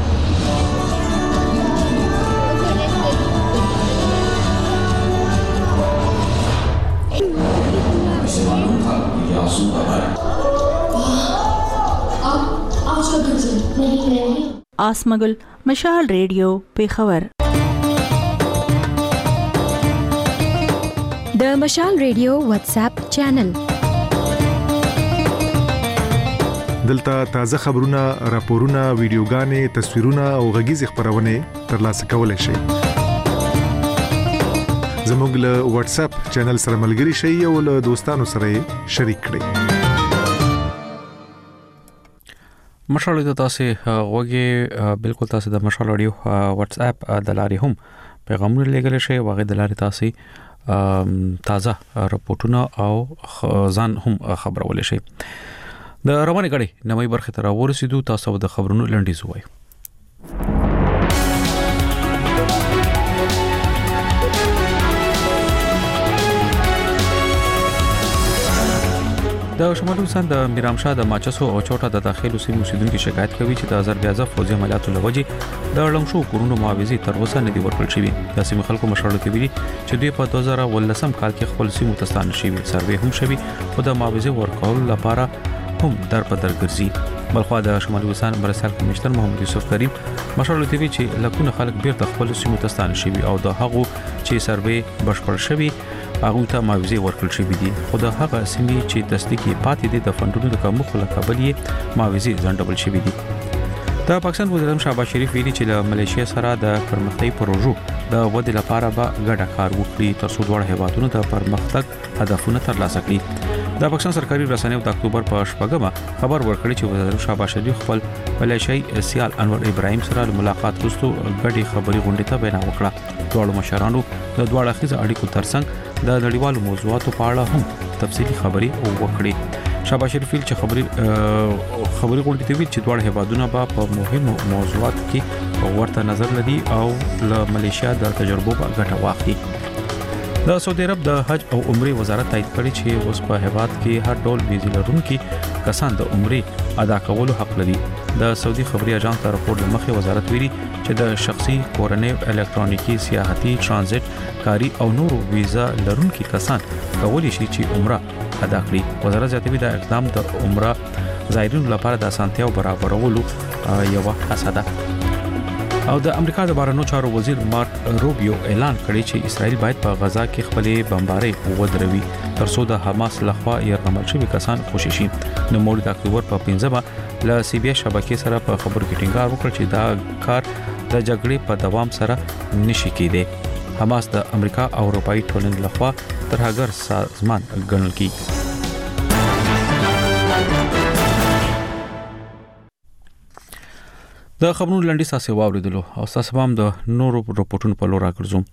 آسمګل مشال ریډیو پیښور د مشال ریډیو واتس اپ چینل. دلته تازه خبرونه، راپورونه، ویډیوګانې، تصویرونه او غږیز خبرونه ترلاسه کولای شئ. زموږ له واتس اپ چینل سره ملګري شئ او له دوستانو سره شریک کړئ. مشال د تاسو غوږی بالکل تاسو د مشال رادیو واتس اپ د لارې هم پیغامونه لګل شي، واغې د لارې تاسو تازه راپورټونه او ځان هم خبرول شي. د رواني غړي نمای برخه تر ورسېدو تاسو د خبرونو لنډیز وایي. د شمالي هندوستان د میرامشاه د ماچسو او چوټا د داخلي سیمو اوسیدونکو شکایت کوي چې د آذربایجان فوجي عملیاتو لوجې د لنګشو کورونو معاوضه تر اوسه نه دی ورکړل شوی. د سیمې خلکو مشورته ویلي چې دوی په دوه زره ولسم کال کې خپل سیمو تستانه شوی سروې هم شوی او د معاوضه ورکول لپاره هم در په در ګرځي. بلخوا د شمالي هندوستان مرسل کمشنر محمد یوسف کریم مشورته ویلي چې لکونه خلک بیرته خپل سیمو تستانه شوی او د هغو چې سروې بشپړ شوی هغه ته معاوضه ورکړل شوې دي. خو د هغه سیمې چې تصدیقي پاتې دي د فندونو د کمښت له کبله معاوضه ځنډول شوې دي. د پاکستان وزیر اعظم شهباز شریف ویلي چې له ملیشیا سره د پرمختګ پروژو د ودې لپاره به ګډه کار وکړي ترڅو دواړه هیوادونو د پرمختګ هدفونه ترلاسه کړي. د پاکستان سرکاري رسنیو د اکتوبر په شپږمه خبر ورکړی چې وزیر اعظم شهباز شریف خپل ملیشیاي سیال انور ابراهیم سره ملاقات وروسته ګډي خبري غونډه ته بیان وکړه. دواړو مشرانو د دواړه خیز اړیکو ترڅنګ د نړیوالو موضوعاتو په اړه هم تفصیلي خبري وکړي. شهباز شریف چې خبري خبري غونډه ته ویل چې دواړه هیوادونه په مهمو موضوعاتو کې ورته نظر لري او له ملیشیا د تجربو په ګټه واخلي. د سعودي عرب د حج او عمره وزارت تایید کړی چې اوس په هیواد کې هر ډول ویزې لرونکي کسان د عمره ادا کولو حق لري. د سعودي خبري اژانس ته راپور مخې وزارت ویلي چې د شخصي کورنۍ الکترونیکی سیاحتي ترانزیت کاری او نورو ویزا لرونکي کسان کولی شي چې عمره ادا کړي. وزارت زیاتوي دا اقدام د عمره زایرینو لپاره د اسانتیاو برابرولو یو هڅه ده. او د امریکا د بهرنیو چارو وزیر مارک روبیو اعلان کړی چې اسرائیل باید په غزا کې خپل بمبارۍ ودروي ترڅو د حماس لخوا يرغمل شوی کسان خوشي شي. نو مولد اکتوبر په پنځمه ل سی بي اس شبکې سره په خبرو کې ټینګار وکړ چې دا کار د جګړې په دوام سره نشي کېدی. حماس د امریکا او اروپאי ټولنې لخوا ترهګر سازمان ګڼل کیږي. د خبرونو لنډي ساسي واوریدلو او تاسو هم د نورو رپورټونو په لور راګرځوم.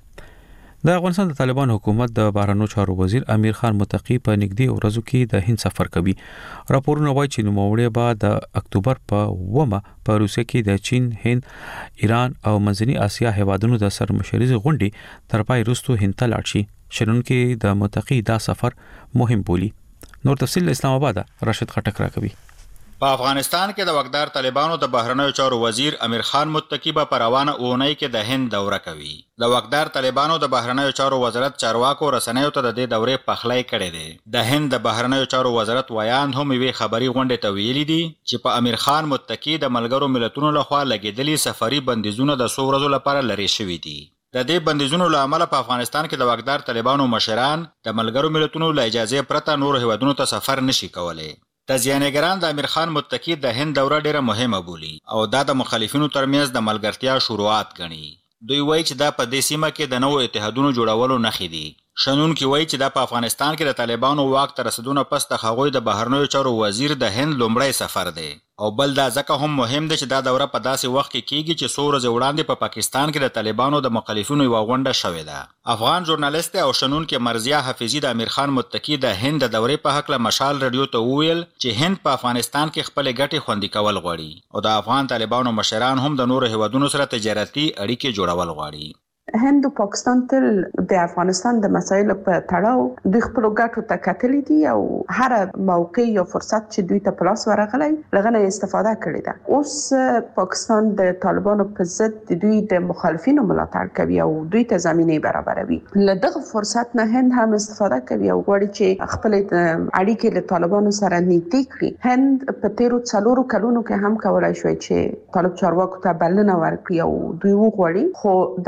د افغانستان د طالبان حکومت د بهرنیو چارو وزیر امیر خان متقی په نږدې ورځو کې د هند سفر کوي. راپورونه وایي چې نوموړی به د اکتوبر په اوومه په روسیه کې د چین، هند، ایران او منځنۍ اسیا هیوادونو د سرمشريزي غونډې تر پای وروسته هند ته لاړ شي. شنونکو د متقی دا سفر مهم بولي. نور تفصیل اسلام آباد راشد خټک راکوي. په افغانستان کې د وقدار طالبانو د بهرنیو چارو وزیر امیر خان متقی په روانه اونۍ کې د هند دوره کوي. د وقدار طالبانو د بهرنیو چارو وزارت چارواکو رسنیو ته د دې دورې پخلی کړی دی. د هند د بهرنیو چارو وزارت ویاند هم وی خبري غونډه ته ویلي دي چې په امیر خان متقی د ملګرو ملتونو لخوا لګیدلي سفري بندیزونه د څو ورځو لپاره لري شوي دي. د دې بندیزونو له امله په افغانستان کې د وقدار طالبانو مشران د ملګرو ملتونو له اجازه پرته نور هیوادونو ته سفر نشي کولای. تزیانګران د امیر خان متقی د هند دوره ډیره مهمه بولي او دا د مخالفینو ترمنځ د ملګرتیا شروعات ګڼي. دوی وایي چې دا په دې سیمه کې د نوو اتحادونو جوړولو نښې دي. شنونکي وایي چې دا په افغانستان کې د طالبانو واک ته رسیدونه پس د هغوی د بهرنیو چارو وزیر د هند لومړی سفر دی او بل دا ځکه هم مهم دی چې دا دوره په داسې وخت کې کیږي چې څو ورځې وړاندې په پاکستان کې د طالبانو د مخالفینو یوه غونډه شوې ده. افغان ژورنالیست او شنونکي مرزیه حفیظي د امیر خان متقی د هند د دورې په هکله مشال رادیو ته وویل چې هند په افغانستان کې خپل ګټې خوندي کول غواړي او د افغان طالبانو مشران هم د نورو هیوادونو سره تجارتي اړیکې جوړول غواړي. هند او پاکستان تل د افغانستان د مسایلو په تړاو د خپل ګټو ته کتلې دي او هر موقع یا فرصت چې دوی ته پلاس ورغلی لغنه استفاده کړې ده. اوس پاکستان د طالبانو په ضد د دوی د مخالفینو ملاتړ کوي او دوی ته زمینه برابروي. له دغه فرصت نه هند هم استفاده کوي او غواړي چې خپل اړیکې له طالبانو سره نږدې کړي. هند په تیرو څلورو کلونو کې هم کولای شوی چې طالب چارواکو ته بلنه ورکړي او دوی وغواړي، خو دغه کار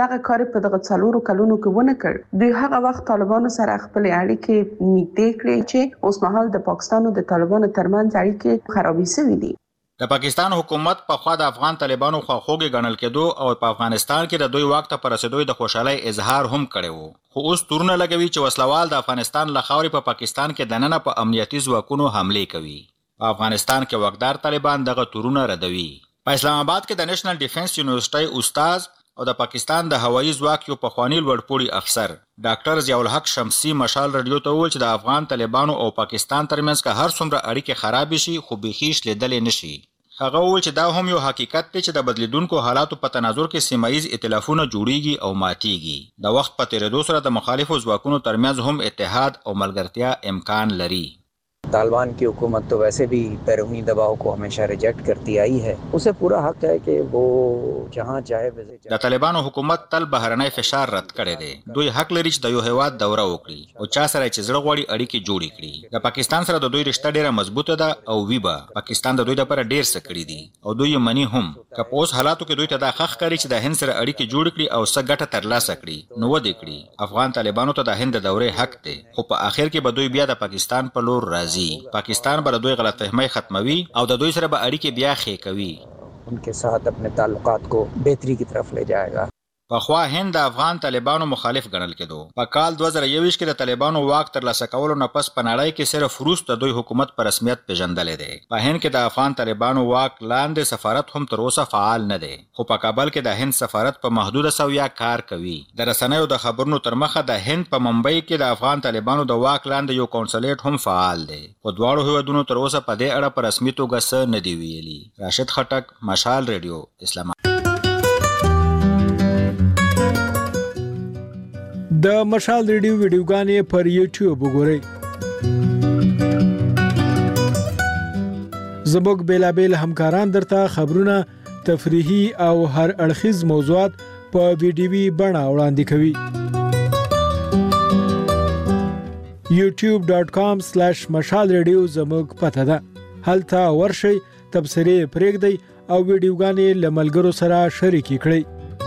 په دغه څلورو کلونو کې ونه کړ. دوی هغه وخت طالبانو سره خپل اړیکې نږدې کړې چې اوس مهال د پاکستان او د طالبانو ترمنځ اړیکې خرابې شوې دي. د پاکستان حکومت په خوا د افغان طالبانو خواخوږي ګڼل کېدو او په افغانستان کې د دوی واک ته پر رسیدو د خوشحالۍ اظهار هم کړی وو، خو اوس تورونه لګوي چې وسلوال د افغانستان له خاورې په پا پاکستان کې دننه په امنیتي ځواکونو حملې کوي. په افغانستان کې واکدار طالبان دغه تورونه ردوي. په اسلام آباد کې د نېشنل ډیفنس یونیورسيټي استاد او د پاکستان د هوایي ځواک یو پخوانی لوړپوړي افسر ډاکټر ضیاء الحق شمسی مشال رادیو ته وویل چې د افغان طالبانو او پاکستان ترمنځ که هر څومره اړیکې خراب شي خو بيخي شلیدلې نشي. هغه وویل چې دا هم یو حقیقت دی چې د بدلیدونکو حالاتو په تناظر کې سیمایي ائتلافونه جوړیږي او ماتیږي. د وخت په تیریدو سره د مخالفو ځواکونو ترمنځ هم اتحاد او ملګرتیا امکان لري. तालिबान की हुकूमत तो वैसे भी बैरूनी दबाव को हमेशा रिजेक्ट करती आई है, उसे पूरा हक है कि वो जहां चाहे विजिट. د طالبانو حکومت تل بهرنی فشار رد کړی دی. دوی حق لري چې د یو هیواد دوره وکړي او چا سره چې زړه غواړي اړیکې جوړې کړي. د پاکستان سره د دوی رشتہ ډیره مضبوطه ده او ویبا پاکستان د دوی لپاره ډیر څه کړی دي او دوی یې مني هم. که په اوس حالاتو کې دوی ته دا حق ښکاري چې د هند سره اړیکې جوړ کړي او څه ګټه ترلاسه کړي نو ودې کړي. افغان طالبانو ته د هند د دورې حق دی، خو په اخر کې به دوی بیا د پاکستان په لور راځي. پاکستان بر دوی غلط فهمي ختموي او د دوی سره به اړیکې بیا ښې کوي. उनके साथ अपने ताल्लुकात को बेहतरी की तरफ ले जाएगा. پخوا هند د افغان طالبانو مخالف ګڼل کېدو. په کال دوه زره یو کې د طالبانو واک ترلاسه کولو نه پس په نړۍ کې صرف روس د دوی حکومت په رسمیت پیژندل دي. په هند کې د افغان طالبانو واک لاندې سفارت هم تر اوسه فعال نه دی، خو په کابل کې د هند سفارت په محدوده سویا کار کوي. د رسنیو د خبرونو تر مخه د هند په ممبئی کې د افغان طالبانو د واک لاندې یو کونسلیټ هم فعال دی. په دواړو هیوادونو تر اوسه په دې اړه په رسمي توګه څه نه دی ویلي. راشد خټک، مشال ریډیو، اسلام. د مشال ریډیو ویډیوګانې پر یوټیوب وګورئ. زموږ بیلابیل همکاران درته خبرونه، تفریحي او هر اړخیز موضوعات په ویډیوي بڼه وړاندې کوي. یوټیوب ډاٹ کام سلیش مشال ریډیو زموږ پته ده. هلته ورشئ، تبصرې پرېږدئ او ویډیوګانې له ملګرو سره شریکې کړئ.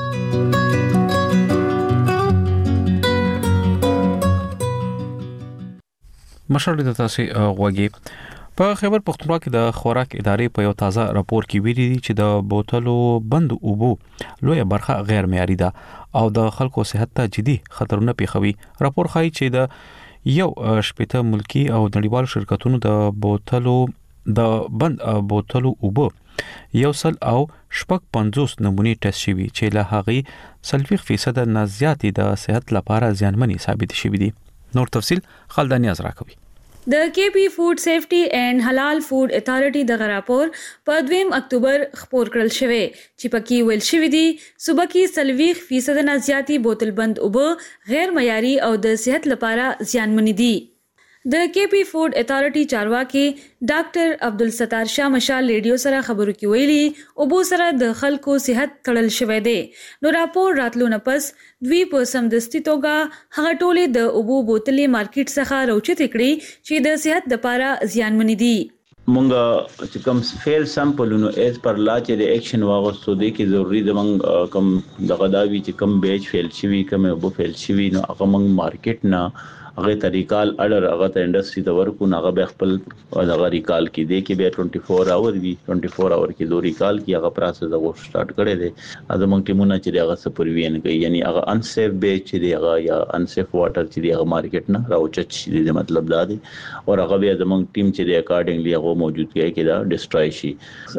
مشر د تاسو غوږی په خیبر پختونخوا کې د خوراک ادارې په یو تازه راپور کې ویلي دي چې د بوتلو بند اوبو لویه برخه غیر معیاري ده او د خلکو صحت ته جدي خطرونه پیښوي. راپور ښایي چې د یو شپږ ملکی او نړیوال شرکتونو د بوتلو د بند بوتلو اوبو یو سل او شپږ پنځوس نمونې ټیسټ شوي چې له هغې څلوېښت فیصد نه زیاتې د صحت لپاره زیانمنې ثابت شوي دي. نور تفصیل خالدانی از راکوي. د کے پی فوډ سیفټي اینڈ حلال فوډ اتھارټي د راپور په دویم اکتوبر خپور کړل شوی چې پکې ویل شوی دی صوبه کې سلويخ فیصد نه زیاتی بوتل بند اوبه غیر معیاري او د صحت لپاره زیانمن دي. د کے پی فوډ اتھارټي چارواکي ډاکټر عبدالستار شاه مشال ریډیو سره خبرو کې ویلي اوبو سره د خلکو صحت تړل شوی دی. نو راپور راتلو نه پس دوی په سمدستي توګه هغه ټولې د اوبو بوتلې مارکیټ څخه راوچتې کړې چې د صحت لپاره زیانمن دي. مونږ چې کوم فیل سامپلونو ایز پر لا چې د اکشن واغستو دی کې ضروری د مونږ کوم د غداوی چې کوم بیچ فیل شوی کوم اوبو فیل شوی نو هغه مونږ مارکیټ نه هغه طریقال اډر هغه ته انډستری ته ورکو نه هغه خپل هغه ریکال کې دی کې به چوبیس اور وي چوبیس اور کې دوه ریکال کې هغه پروسس هغه سٹارټ کړي دي. از مونږ ټیمونه چې هغه سپروین کوي یعنی هغه انسیف بیچ دی هغه یا انسیف واټر چې دی هغه مارکیټ نه راوچت شي دی مطلب دا دی او هغه به زمونږ ټیم چې دی اکارډنګلی هغه موجود دی کې دا ډیسټرای شي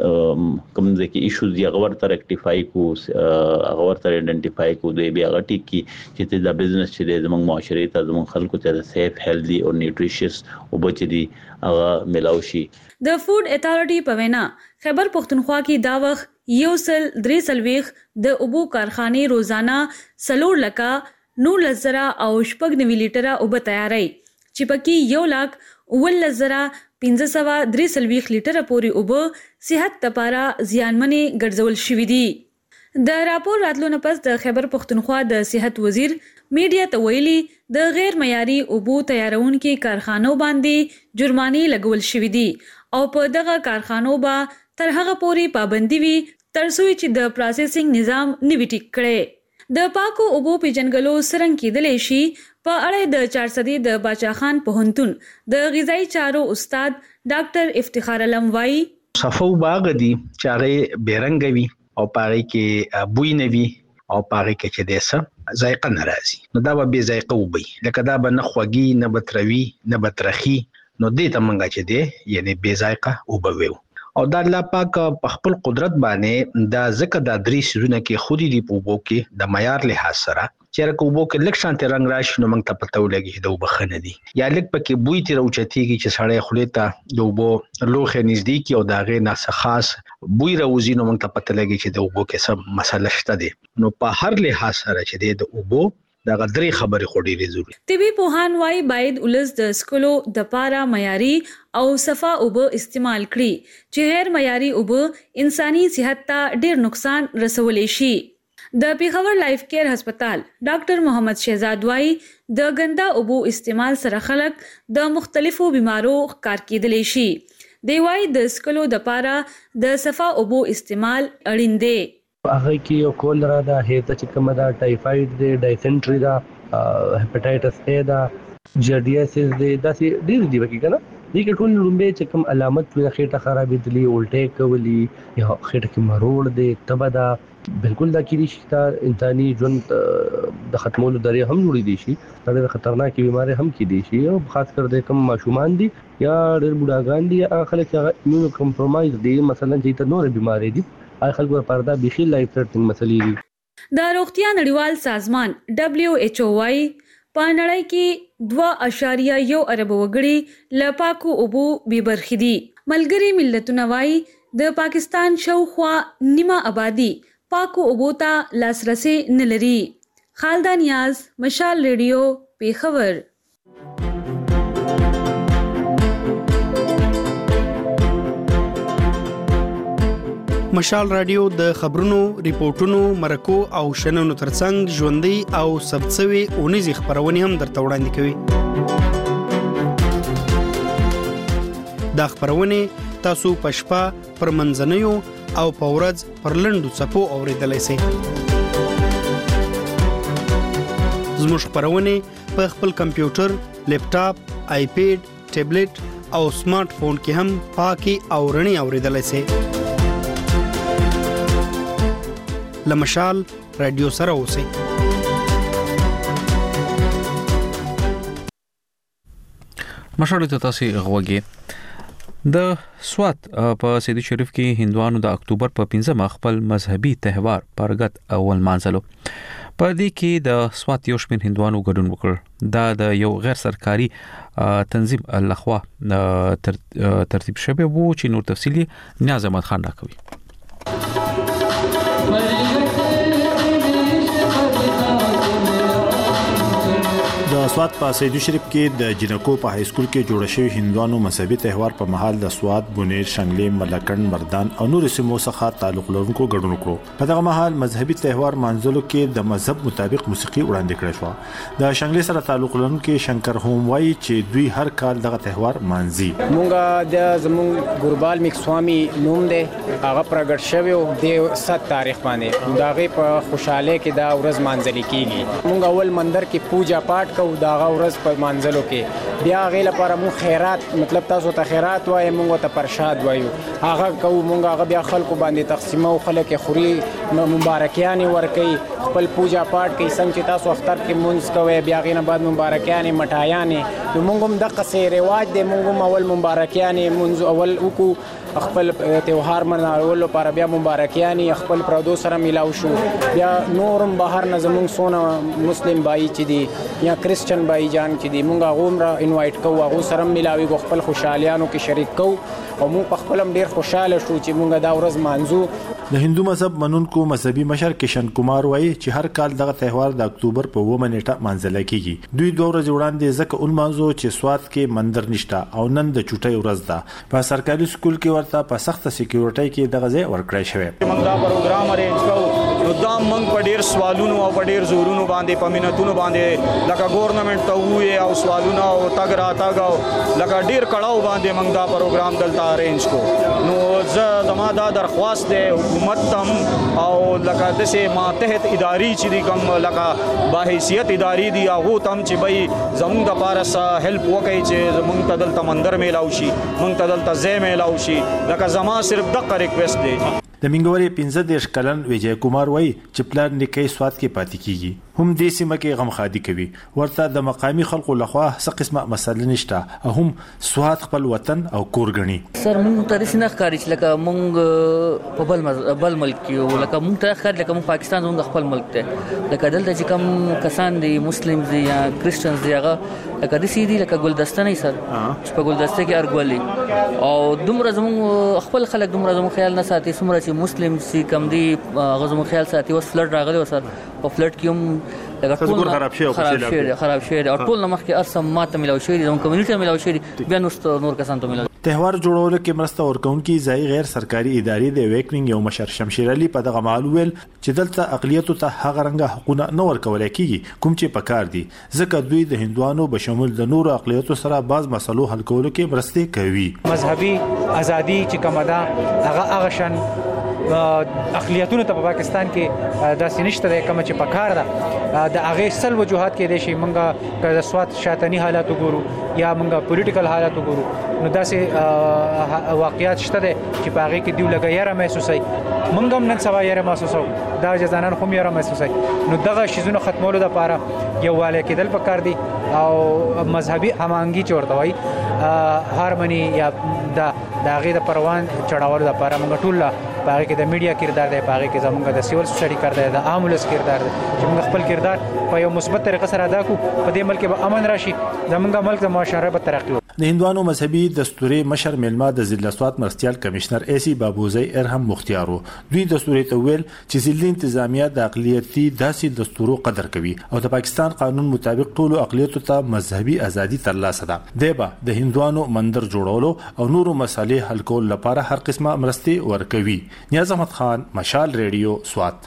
کوم ځکه ایشوز دی هغه ورته ریکټیفای کو هغه ورته ایڈنټیفای کو دی بیا هغه ټیک کی چې دا بزنس چې دی زمونږ معاشري ته زمونږ خلکو د سیف هیلدی او نیوټریشس او بچی هغه ملاوي. د فوډ اتھارټي په وینا خیبر پختونخوا کې دا وخت یو سل درې سلويخ د اوبو کارخانه روزانه سلور لکا نو لزرا او شپږ نوي لیټره اوبه تیاري چې پکې یو لاک اول لزرا پنځه سوه درې سلويخ لیټره پورې اوبه صحت لپاره زیانمنې ګرځول شوې دي. د راپور راتلو نه پس د خیبر پختونخوا د صحت وزیر میډیا ته ویلي د غیر معیاري اوبو تیارونکو کارخانو باندې جرمانې لګول شوې دي او په دغه کارخانو به تر هغه پورې پابندي وي تر څو چې د پروسیسینګ نظام نوي ټیک کړي. د پاکو اوبو پیژنګلو سرنګ کېدلې شي په اړه د چارسدي د باچاخان پوهنتون د غذایی چارو استاد ډاکټر افتخار علم وایي صفو باغ دي چې هغه بیرنګوي او پاره کې بوی نه وي او پاره کې چې دسه ذایقه ناراضي نو دا به ذایقه وبي لکه دا به نه خوږي نه بتروي نه بترخي نو دې ته منګه چې دی یعنی بے ذایقه وبوي او دا الله پاک په خپل قدرت باندې دا زکه د درې سيزونه کې خودي دی په وبو کې د معیار له سره چیرې کو وبو کې لک شانت رنگ راشي نو موږ ته پته ولګي د وبخنه دي یا لک پکې بوی تیر اوچتيږي چې سړی خلیته د وبو لوخه نږدې کې او داغه ناس خاص بوی راوځي نو موږ ته پته لګي چې د وبو کې څه مسله شته دي نو په هر له سره چې د وبو دا غدري خبرې خو ډېرې ضروري طبي پوهان وايي باید ولس د سکولو د پارا معیاري او صفا اوبه استعمال کړي چې غیر معیاري اوبه انساني صحت ته ډېر نقصان رسولې شي د پیښور لایف کیر هسپتال ډاکټر محمد شهزاد وايي د ګندا اوبو استعمال سره خلک د مختلفو بیمارو ښکار کېدلی شي دی وايي د سکولو د پارا د صفا اوبو استعمال اړین دی هغه کې یو کولرا دا هیته چې کومه دا ټایفاید دی ډایسنټری دا هپاتایټس ا دا جرډیاسس دی دا سي ډیر دی وکي کنه دې کې ټول لومبه چې کوم علامت وي خېټه خرابې دي الټه کولی یا خېټه کې مرول دی تبدا بالکل دا کېږي چې انساني ژوند د ختمولو درې هم جوړې دي شي دا خطرناکې بیماری هم کې دي شي او خاص کر د کم ماشومان دي یا ډېر بوډاګان دي هغه خلک چې ایمونو کمپرمایز دي مثلا چې ته نور بیماری دي هغه خلکو لپاره دا بيخي لایف ثریټنګ مسلې دي د روغتیا نړیوال سازمان دبليو ایچ او وايي په نړۍ کې دوه اعشاریه یو ارب وګړي له پاکو اوبو بې برخې دي ملګري ملتونه وايي د پاکستان شاوخوا نیمه آبادی پاکو اوبو ته لاسرسي نه لري خالدا نیاز مشال ریډیو پیښور مشال رادیو د خبرونو ریپورتونو مرکو او شننو ترڅنګ ژوندۍ او سبڅوي اونیزي خبرونه هم درته وړاندې کوي دا خبرونه تاسو پښپا پر منځنیو او پورز پر لندو صفو اوریدلای شئ زموږ خبرونه په خپل کمپیوټر لیپټاپ آیپیډ ټابلیټ او سمارټ فون کې هم پاکي او رڼي اوریدلای شئ لمشال رادیو سره اوسئ مشال ته تاسو غوږی د سوات په سیدی شریف کې هندوانو د اکتوبر په پنځمه خپل مذهبي تهوار پرګت اول مانځلو په دې کې د سوات یو شمېر هندوانو ګډون وکړ دا د یو غیر سرکاري تنظیم لخوا ترتیب شوی وو چې نور تفصیلی نیاز احمد خان راکوي د سوات په سیدو شریف کې د جنکو په های سکول کې جوړ شوی هندوانو مذهبي تهوار په محل د سوات بونیر شنګلې ملکن مردان او نور سیمو څخه تعلق لرونکو ګډون وکړو په دغه محل مذهبي تهوار منځلو کې د مذهب مطابق موسیقي وړاندې کړې شو د شنګلې سره تعلق لرونکو شنکر هوم وایي چې دوی هر کال دغه تهوار مانځي مونږه د زمون ګوربال میکسوامي نوم دی هغه پرګټ شوی او د ست تاریخ باندې داغه په خوشاله کې دا ورځ مانځل کیږي مونږ اول مندر کې پوجا پاٹ کو دا ورځ په منځلو کې بیا غیله لپاره مون خیرات مطلب تاسو ته خیرات وایي مونږ ته پرشاد وایو هغه کو مونږ هغه بیا خلکو باندې تقسیمو خلک خوري مبارکیان ورکي خپل پوجا پاٹ کوي څنګه چې تاسو اختر کې مونږ کوي بیا غینه بعد مبارکیان مټایان نو مونږ هم د قصې رواج دی مونږ هم اول مبارکیان مونږ اول وکړو خپل تهوار مناول لپاره بیا مبارکیان خپل پردو سره ملاو شو بیا نورم بهر نه زمونږ سونه مسلم بای چې دي یا کریسچن بای جان چې دي مونږ غوم را انوایټ کوو هغه سره ملاوي خپل خوشالیانو کې شریک کوو او مونږ په خپل ډیر خوشاله شو چې مونږ دا ورځ مانځو د هندو مذهب منونکو مذهبي مشر کشن کمار وایي چې هر کال دغه تهوار د اکتوبر په اوومه نیټه مانځل کیږي دوی دوه ورځې وړاندې ځکه اون مانځو چې سوات کې مندر نشته او نن د چټي ورځ ده په سرکاري سکول کې ورته په سخت سکیورټي کې دغه ځای ورکړی شوی موږ دا پروګرام ارینج کوو نو دا تمام موږ په ډیر سوالونو او په ډیر زورونو باندې په منتونو باندې لکه ګورنمنت ته وې او سوالونه او تګ را تګ او لکه ډیر کړهو باندې موږ دا پروګرام دلته ارینج کو. نو زه زما دا درخواست دی حکومت تم او لکه دسه ماتحت اداري چې دی کوم لکه باحیثیت اداري دی هغه تم چې بای زموږ د پارس هیلپ وکړي چې زموږ ته دلته مندر میلاو شي موږ ته دلته ځای میلاو شي. لکه زما صرف دغه ریکوست دی. د منګوري پنځه دیرش کلن وجय कुमार وای چې پلان نکي سواد کې پاتې کیږي هم دې سیمه کې غمخادي کوي ورته د مقامی خلکو لخوا څه قسمه مسله نشته هم سواد خپل وطن او کور غني. سر مونږ ته رسنه ښکاری چې لکه مونږ په بل بل ملک کې لکه مونږ ته ښکار لکه مونږ پاکستان زموږ خپل ملک ته لکه دلته چې کوم کسان دي مسلمان دي یا کرسچنز دي هغه لکه د سیدی لکه ګلدسته نه سر چې په ګلدسته کې ارګولي او دومره زموږ خپل خلک دومره زموږ خیال نه ساتي څومره چې مسلمان سي کم دي هغه زموږ خیال ساتي. اوس فلډ راغلی سر په فلډ کې هم لکه ټول خراب شي خراب شي خراب شي او ټول نمخ کې ارسم ماته ملاو شي د کمیونټي ملاو شي بیا نو نور کسان ته ملاو. تهوار جوړولو کې مرسته ورکونکي ځای غیر سرکاري ادارې د ویکینګ یو مشر شمشیر علي په دغه معلومل چې دلته اقلیتو ته هغه رنګه حقوقونه نه ورکول کیږي کوم چې پکار دي ځکه دوی د هندوانو بشمول د نورو اقلیتو سره بعض مسلو حل کولو کې مرسته کوي. مذهبي ازادي چې کومه ده هغه هغه شان اقلیتونو ته په پاکستان کې د سینشت د کوم چې پکار ده د هغه سل وجوهات کې د شي منګه د سواد شاتنی حالات وګورو یا منګه پولیټیکل حالات وګورو نو داسې واقعیات شته چې په هغه کې دیو لګیاره محسوسای منګه هم نن سبا یې محسوسو دا ځانان خو یې محسوسای نو دغه شیزونو ختمولو لپاره یو والي کېدل پکار دي او مذهبي همانګي چورته وای هارمونی یا د داغه د پروان چړاول لپاره موږ ټول پاره کې د میډیا کردار دی پاره کې زموږ د سیول سوسایټي کردار دی د عامولس کردار دی چې موږ خپل کردار په یو مثبت طریقه سره ادا کو په دې ملک به امن راشي زموږ ملک د معاشره به ترقی. د هندوانو مذهبي دستوري مشر ملما د ضلع سواد مرستيال کمشنر اي سي بابوزي ارهم مختیارو دوی دستوري ته ویل چې ضلع انتظامیه د اقلیتي داسې دستورو قدر کوي او د پاکستان قانون مطابق ټول اقلیتو ته مذهبي ازادي ترلاسه ده. دیبا د هندوانو مندر جوړولو او نورو مسالې حل کول لپاره هر قسمه مرستي ورکوي. نیاز احمد خان مشال ریډیو سوات.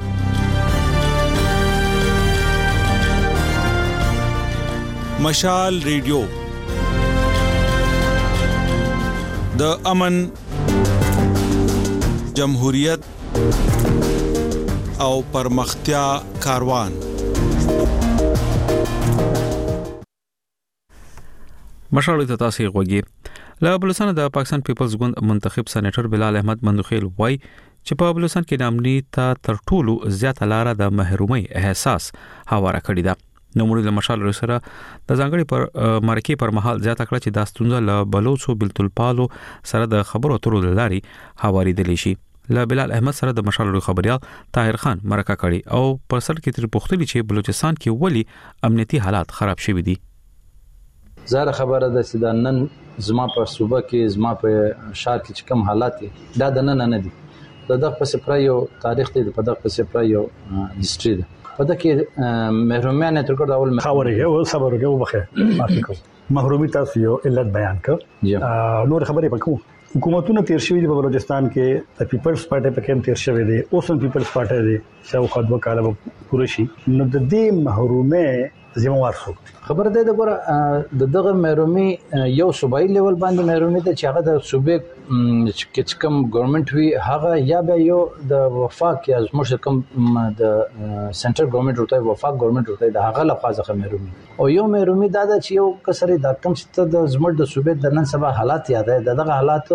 مشال ریډیو د امن جمهوریت او پرمختیا کاروان. مشال ته تاسو غوږی له بلوچستان د پاکستان پیپلز ګوند منتخب سېنیټر بلال احمد مندوخیل وای چې په بلوچستان کې نامني ته تر ټولو زیات لاره د محرومي احساس هواره کړی ده. نو موږ د مشال سره د ځانګړي پر مرکې پر مهال زیات کړه چې د ستونزه له بلوچو بلتلپالو سره د خبرو اترو لاري هواري دي شي. له بلال احمد سره د مشال خبريال طاهر خان مرکه کړي او پر سر کې تر پوښتنې چې بلوچستان کې ولی امنیتي حالات خراب شوي دي. زاره خبره ده چې د نن زما په صوبه کې زما په شهر کې چې کوم حالات دي دا د نن نه دي د دغه په سپرایو تاریخ دی په دغه په سپرایو هیستوري ده په دغه کې محرومیت تر کوم ډول خبره او صبر وکړو بخیر معافي کوم محرومي تاسو یو علت بیان کړ نور خبرې پکې حکومتونه تیر شوی دی په بلوچستان کې د پیپلز پارټي په کې تیر شوی دی اوس هم پیپلز پارټي دی چې خو د کاله پوره شي نو د دې محرومه زموږ څو خبر ده د ګوره د دغه محرومي یو صوبایي لیول باندې محرومي ته چې هغه د صوبې چې کوم ګورنمنت وی هغه یا به یو د وفاق یا زموږ کوم د سنټر ګورنمنت ورته وفاق ګورنمنت ورته د هغه لخوا ځخه محرومي او یو محرومي دا چې یو کسرې د کم چې د زموږ د صوبې د نن سبا حالات یاد ده دغه حالات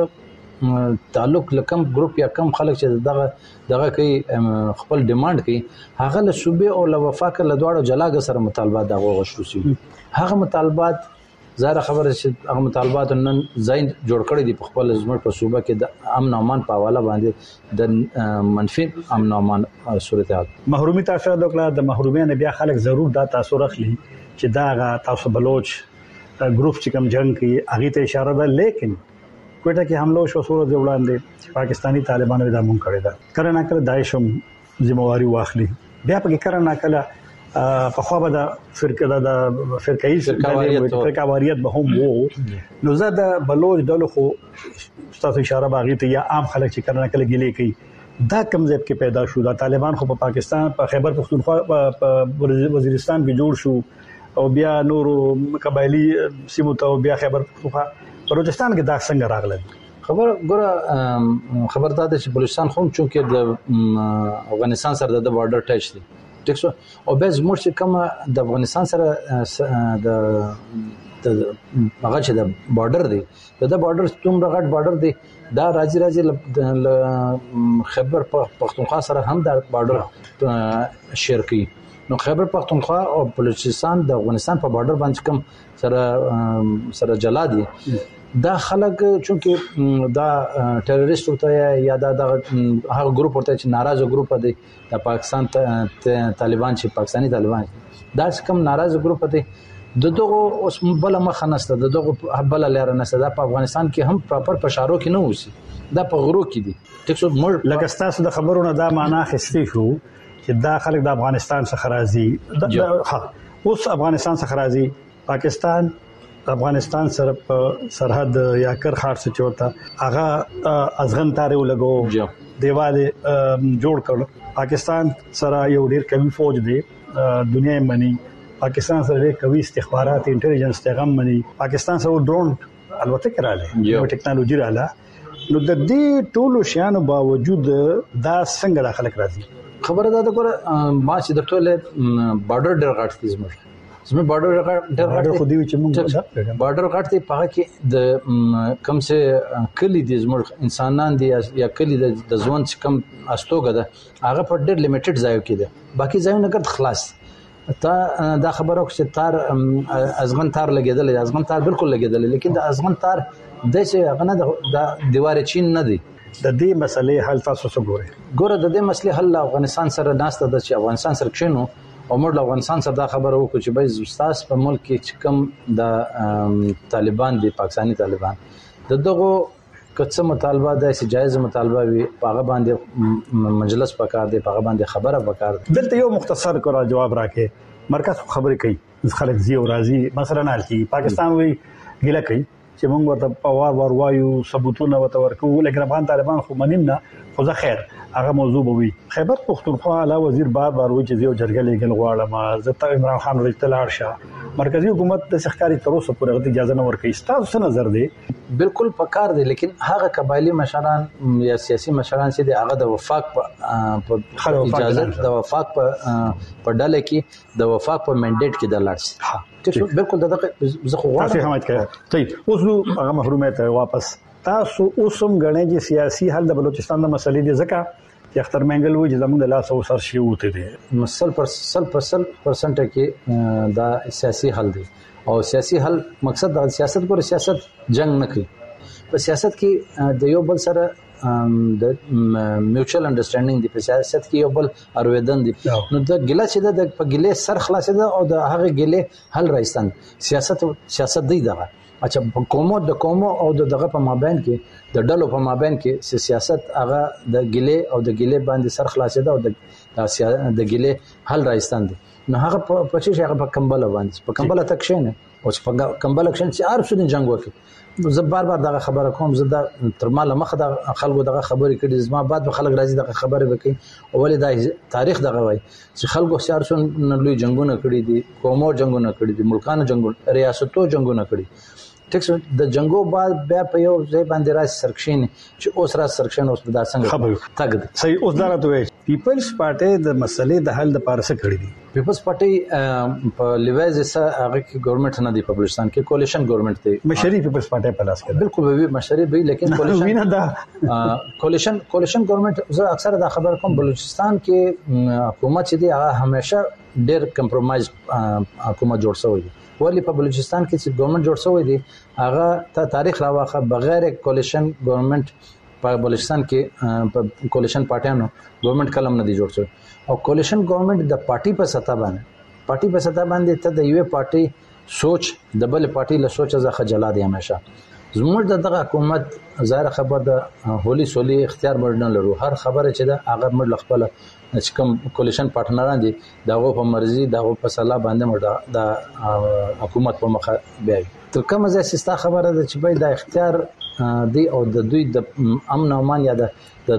تعلق لکم ګروپ یا کم خلک چې دغه دغه کوي خپل ډیماند کوي هغه له صوبې او له وفاق له دواړو جلاګ سره مطالبات دغه غوښتو سي هغه مطالبات زاره خبره چې هغه مطالبات نن زین جوړ کړی دي په خپل زموږ په صوبه کې د امن او امان په حواله باندې د منفي امن او امان صورتحال محرومي تاسو د محرومین بیا خلک ضرور دا تاثیر اخلي چې دا تاسو بلوچ ګروپ چې کوم جنگ کوي هغه ته اشاره ده لیکن کوټه کې حمله شو صورت وړاندې پاکستانی طالبانو د امون کړی دا کله نه کله داعش هم ذمہواری واخلي بیا په کې کله نه کله په خو به د فرقه د فرقایي فرقاواریت به هم وو نو زه د بلوچ دلو خو تاسو اشاره باغی ته یا عام خلک چې کله نه کله ګلې کوي دا کم ځای کې پیدا شو. دا طالبان خو په پا پاکستان په پا خیبر پختونخوا په وزیرستان کې جوړ شو او بیا نورو قبایلی سیمو ته بیا خیبر پختونخوا بلوچستان کې دا څنګه راغله؟ خبر ګوره خبر دا ده چې بلوچستان خو چونکې د افغانستان سره د بارډر ټچ دی ټیک شو او به زموږ چې کوم د افغانستان سره د د هغه چې د بارډر دی د بارډر څومره غټ بارډر دی دا راځي راځي خیبر پختونخوا سره هم د بارډر شیر کوي. نو خیبر پختونخوا او بلوچستان د افغانستان په بارډر باندې کوم سره سره جلا دي. دا خلک چونکې دا ټیرریست ورته یا دا د هغه ګروپ ورته چې ناراضه ګروپ دی د پاکستان طالبان چې پاکستانی طالبان دا کوم ناراضه ګروپ دی د دغه اوس بل مخ نهسته د دغه بل لاره نهسته دا په افغانستان کې هم پراپر په شارو کې نه وسی دا په غرو کې دي. ټیک شو مړ لکه تاسو د خبرونو دا معنا خستې شو چې دا خلک د افغانستان څخه راځي. ها اوس افغانستان څخه راځي پاکستان افغانستان سره په سرحد یا کرخار څخه چورته هغه ازغن تارې ولګو دیواله جوړ کړ. پاکستان سره یو ډیر قوي فوج دی دنیا منی پاکستان سره ډیر قوي استخبارات انټيليجنس پیغام منی پاکستان سره ډرون البته کړاله یو ټیکنالوژي رااله. نو د دې ټولو شیانو باوجود دا څنګه داخله راځي؟ خبره ده ګوره ما چې د ټوله بارډر ډیر غټ دي زموږ زموږ بارډر ډېر غټ خو دی چې موږ بارډر غټ دی په کې د کم څه کلی دي زموږ انسانان دي یا کلی د ځوان چې کم استوګه ده هغه په ډېر لیمیټډ ځای کې ده باقي ځایونه ګرد خلاص. تا دا خبره چې تار ازغن تار لګیدل ازغن تار بالکل لګیدل لیکن د ازغن تار د څه هغه د دیوار چین نه دی. د دې مسلې حل تاسو څه ګورئ؟ ګوره د دې مسلې حل افغانستان سره ناسته د چې افغانستان سره کښینو او موږ د افغانستان سره دا خبره وکړو چې به استاد په ملک کې چې کوم د طالبان دي پاکستانی طالبان د دغه کڅه مطالبه د جایز مطالبه وي هغه باندې مجلس پکار دی هغه باندې خبره پکار دی. دلته یو مختصر کړه جواب راکې مرکز خبرې کوي خلک زی او راضي مثلا نه کی پاکستان وی ګیله کوي چې موږ ورته په وار وار وایو ثبوتونه وته ورکو لکه افغان طالبان خو منیم نه خو زه خیر هغه موضوع به وي. خیبر پختونخوا اعلی وزیر بار بار وایي چې یو جرګه لګل غواړم زه ته عمران خان ورته لاړ شه مرکزی حکومت د سرکاري تر اوسه پورې اجازه نه ورکړي. تاسو څه نظر دی؟ بالکل پکار دی لیکن هغه قبایلی مشران یا سیاسي مشران چې هغه د وفاق په اجازه د وفاق په په ډله کې د وفاق په منډیټ کې د لاړ شي. ټیک بالکل دغه زه خو تاسو حمایت کوي. طيب اوس نو هغه محرومیت واپس تاسو اوسم غنئ چې سیاسي حل د بلوچستان د مسلې دی ځکه چې اختر منګل وایي چې زموږ د لاس او سر شي وته دي مسل پر سل پر سل پرسنټ کې دا سیاسي حل دی او سیاسي حل مقصد د سیاست پر سیاست جنگ نه کوي. په سیاست کې د یو بل سره د میوچوال انډرستانډینګ دی په سیاست کې یو بل ارویدن دی. نو د ګله چې د په ګله سر خلاص ده او د هغه ګله حل راځتن سیاست سیاست دی دغه اچھا کومو د کومو او د دغه په مابین کې د ډلو په مابین کې سیاست هغه د ګله او د ګله باندې سر خلاص ده او د د ګله حل راځتن دي. نو هغه په پچې هغه په کمبل باندې په کمبل تک شینه او په کمبل کښن چې ارب شو جنگ وکړي. زه بار بار دغه خبره کوم زه د ترماله مخ د خلکو دغه خبرې کړي زما بعد به خلک راځي دغه خبره وکړي او ولې د تاریخ دغه وای چې خلکو سیار شون لوی جنگونه کړي دي قومو جنگونه کړي دي ملکانو جنگونه ریاستو جنگونه کړي. ټیک سو د جنگو بعد بیا په یو ځای باندې راځي سرکشین چې اوس را سرکشین اوس په داسنګ خبره تګ صحیح اوس دا راته وایي پیپلز پارټي د مسلې د حل لپاره څه کړی دي؟ پیپلز پارټي په لیوایز سره هغه کې ګورنمنت نه دی په بلوچستان کې کولیشن ګورنمنت دی مشري پیپلز پارټي په لاس کې بالکل به مشري به لیکن کولیشن دا کولیشن کولیشن ګورنمنت زه اکثر دا خبر کوم بلوچستان کې حکومت چې دی هغه همیشه ډېر کمپرمایز حکومت جوړ شوی دی. ولی په بلوچستان کې چې ګورنمنت جوړ شوی دی هغه ته تاریخ راوخه بغیر کولیشن ګورنمنت په بلوچستان کې په کولیشن پارټیانو ګورنمنت کلم نه دی جوړ شوی او کولیشن ګورنمنت د پارټي په سطح باندې پارټي په سطح باندې ته د یو پارټي سوچ د بل پارټي له سوچ ځخه جلا دی همیشه. زموږ دغه حکومت ظاهر خبر د هولي سولي اختیار مرنه لرو هر خبره چې دا هغه مړ خپل چې کوم کولیشن پارټنران دي دغه په مرزي دغه په صلاح باندې مړه د حکومت په مخه بیاي تر کومه ځای ستا خبره ده چې به د اختیار دی او د دوی د امن او امان یا د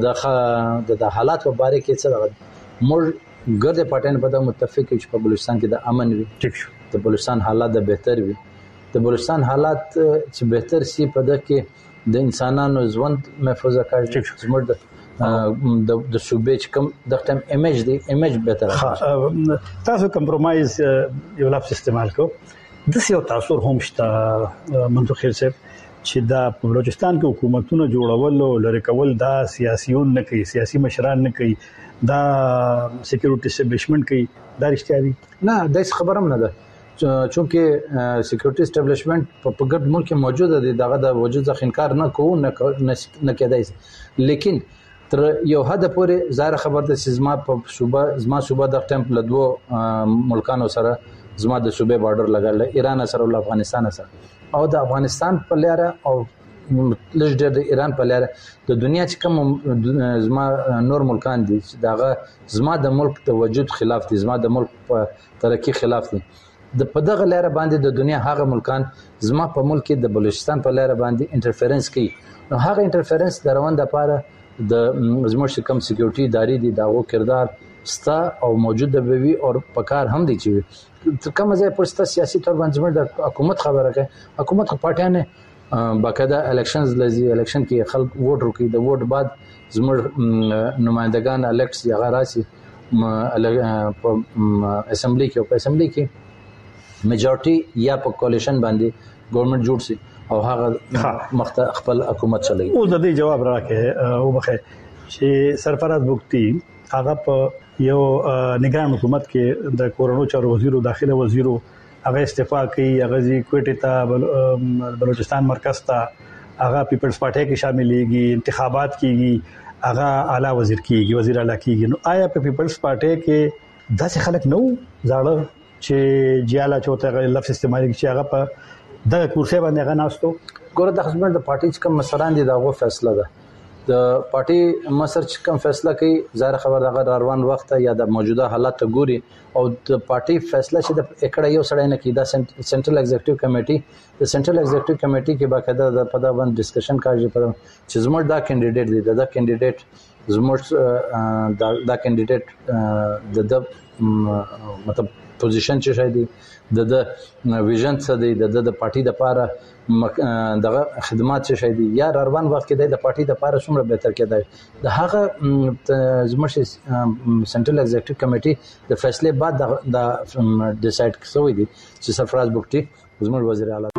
د د حالات په اړه کې څه موږ ګرځي پټن په د متفق چې په بلوچستان کې د امن وي ټیک شو د بلوچستان حالات د بهتر وي د بلوچستان حالات چې بهتر سي په د کې د انسانانو ژوند محفوظه کوي زموږ د د د صوبې چې کوم د ټیم ایمیج دی ایمیج بهتره تاسو کمپرمایز یو لفظ استعمال کو د سیو تاثیر هم شته منطق خیر صاحب چې دا په بلوچستان کې حکومتونه جوړول او لری کول دا سیاسيون نه کوي سیاسي مشران نه کوي دا سکیورټي اسټابلیشمنت کوي دا رښتیا دي نه د خبرم نه ده چونکه سکیورټي اسټابلیشمنت په ګډ ملک موجوده دي دغه د وجود ځخ انکار نه کوو نه نه کېدای لیکن تر یو حد پورې زاره خبر ده چې زما په صوبه زما صوبه د ټیمپ لدو ملکانو سره زما د صوبې بارډر لګل ایران سره او افغانستان سره او د افغانستان په لاره او لږ ډېر د ایران په لاره د دنیا چې کوم زما نور ملکان دي دغه زما د ملک د وجود خلاف دي زما د ملک په ترقی خلاف دي د په دغه لاره باندې د دنیا هغه ملکان زما په ملک کې د بلوچستان په لاره باندې انټرفیرنس کوي نو هغه انټرفیرنس د روان د لپاره د زموږ کم سکیورټي ادارې دي دغه کردار ستا او موجوده بوي او پکار هم دي چې کوم ځای پر ستا سیاسي تور باندې زموږ د حکومت خبره کوي حکومت پارټیانه باقاعده الیکشنز لذي الیکشن کې خلک ووټ ورکړي د ووټ بعد زموږ نمائندگان الیکټس یا غراسي په اسمبلی کې او په اسمبلی کې میجورټي یا په کولیشن باندې ګورنمنت جوړ شي او هغه مخته خپل حکومت چلوي او د دې جواب راکې او بخې چې سرفراز بوکتی هغه په یو نگران حکومت کې د کورونو چارو وزیر او داخله وزیر هغه استعفا کوي هغه زی کوټه ته بلوچستان مرکز ته هغه پیپلز پارټي کې شاملېږي انتخابات کیږي هغه اعلی وزیر کیږي وزیر اعلی کیږي نو آیا په پیپلز پارټي کې داسې خلک نو زاړه چې جیاله چوته لفظ استعمال کی چې هغه په د کورسي باندې غناستو ګوره د خدمت د پارټي کوم مسران دي دغه فیصله ده د پارټي مصر چې کوم فیصله کوي زاره خبر دغه روان وخت یا د موجوده حالات ته ګوري او د پارټي فیصله چې د اکړه یو سړی نه کی دا سنټرل ایگزیکټیو کمیټي د سنټرل ایگزیکټیو کمیټي کې باقاعده د پدا باندې ډسکشن کوي پر چې زموږ دا کینډیډیټ دی دا کینډیډیټ زموږ دا دا کینډیډیټ د د مطلب پوزیشن چې شای دی د د ویژن څه دی د د پارټي د لپاره دغه خدمات چې شای دی یا روان وخت کې د پارټي د لپاره څومره بهتر کېدای د هغه زموږ سنټرل ایگزیکټیو کمیټي د فیصله بعد د ډیسایډ کوي دي چې سرفراز بوکټي زموږ وزیر اعلی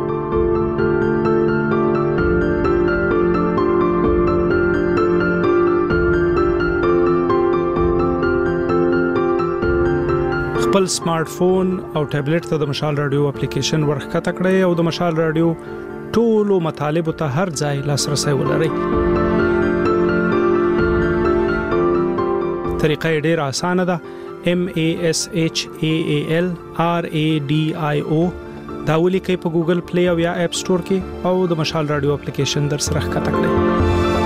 خپل سمارټ فون او ټابلیټ ته د مشال رادیو اپلیکیشن ورخته کړئ او د مشال رادیو ټولو مطالب ته هر ځای لاسرسي ولرئ. طریقه ډیره اسانه ده. M A S H A A L R A D I O دا ولیکئ په ګوګل پلی او یا اپ سٹور کې او د مشال رادیو اپلیکیشن در سره ښکته کړئ.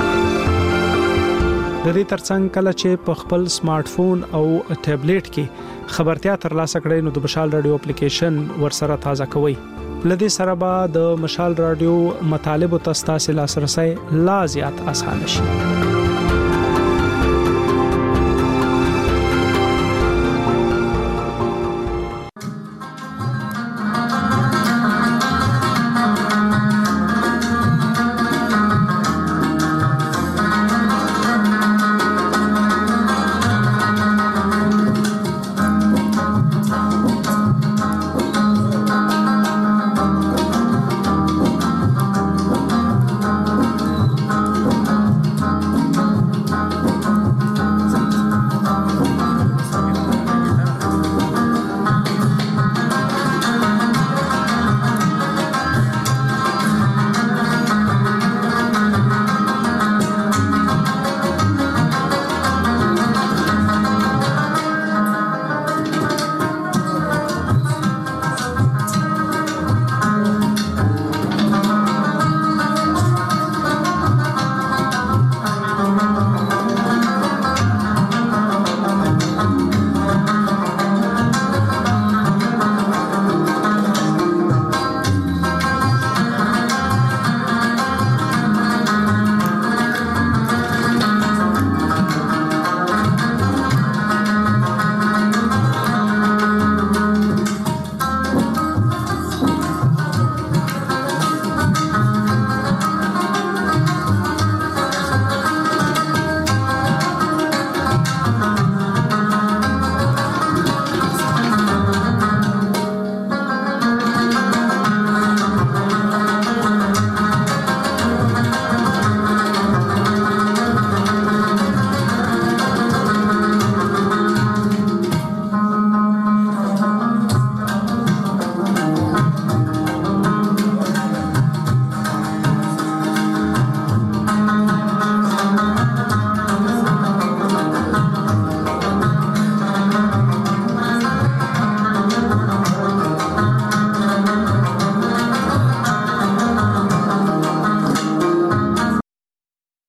د دې ترڅنګ کله چې په خپل سمارټ فون او ټابلیټ کې خبرتیا ترلاسه کړئ نو د مشال رادیو اپلیکیشن ورسره تازه کوئ. لدې سره به د مشال رادیو مطالب او تاسو لاسرسي لا زیات اسانه شي.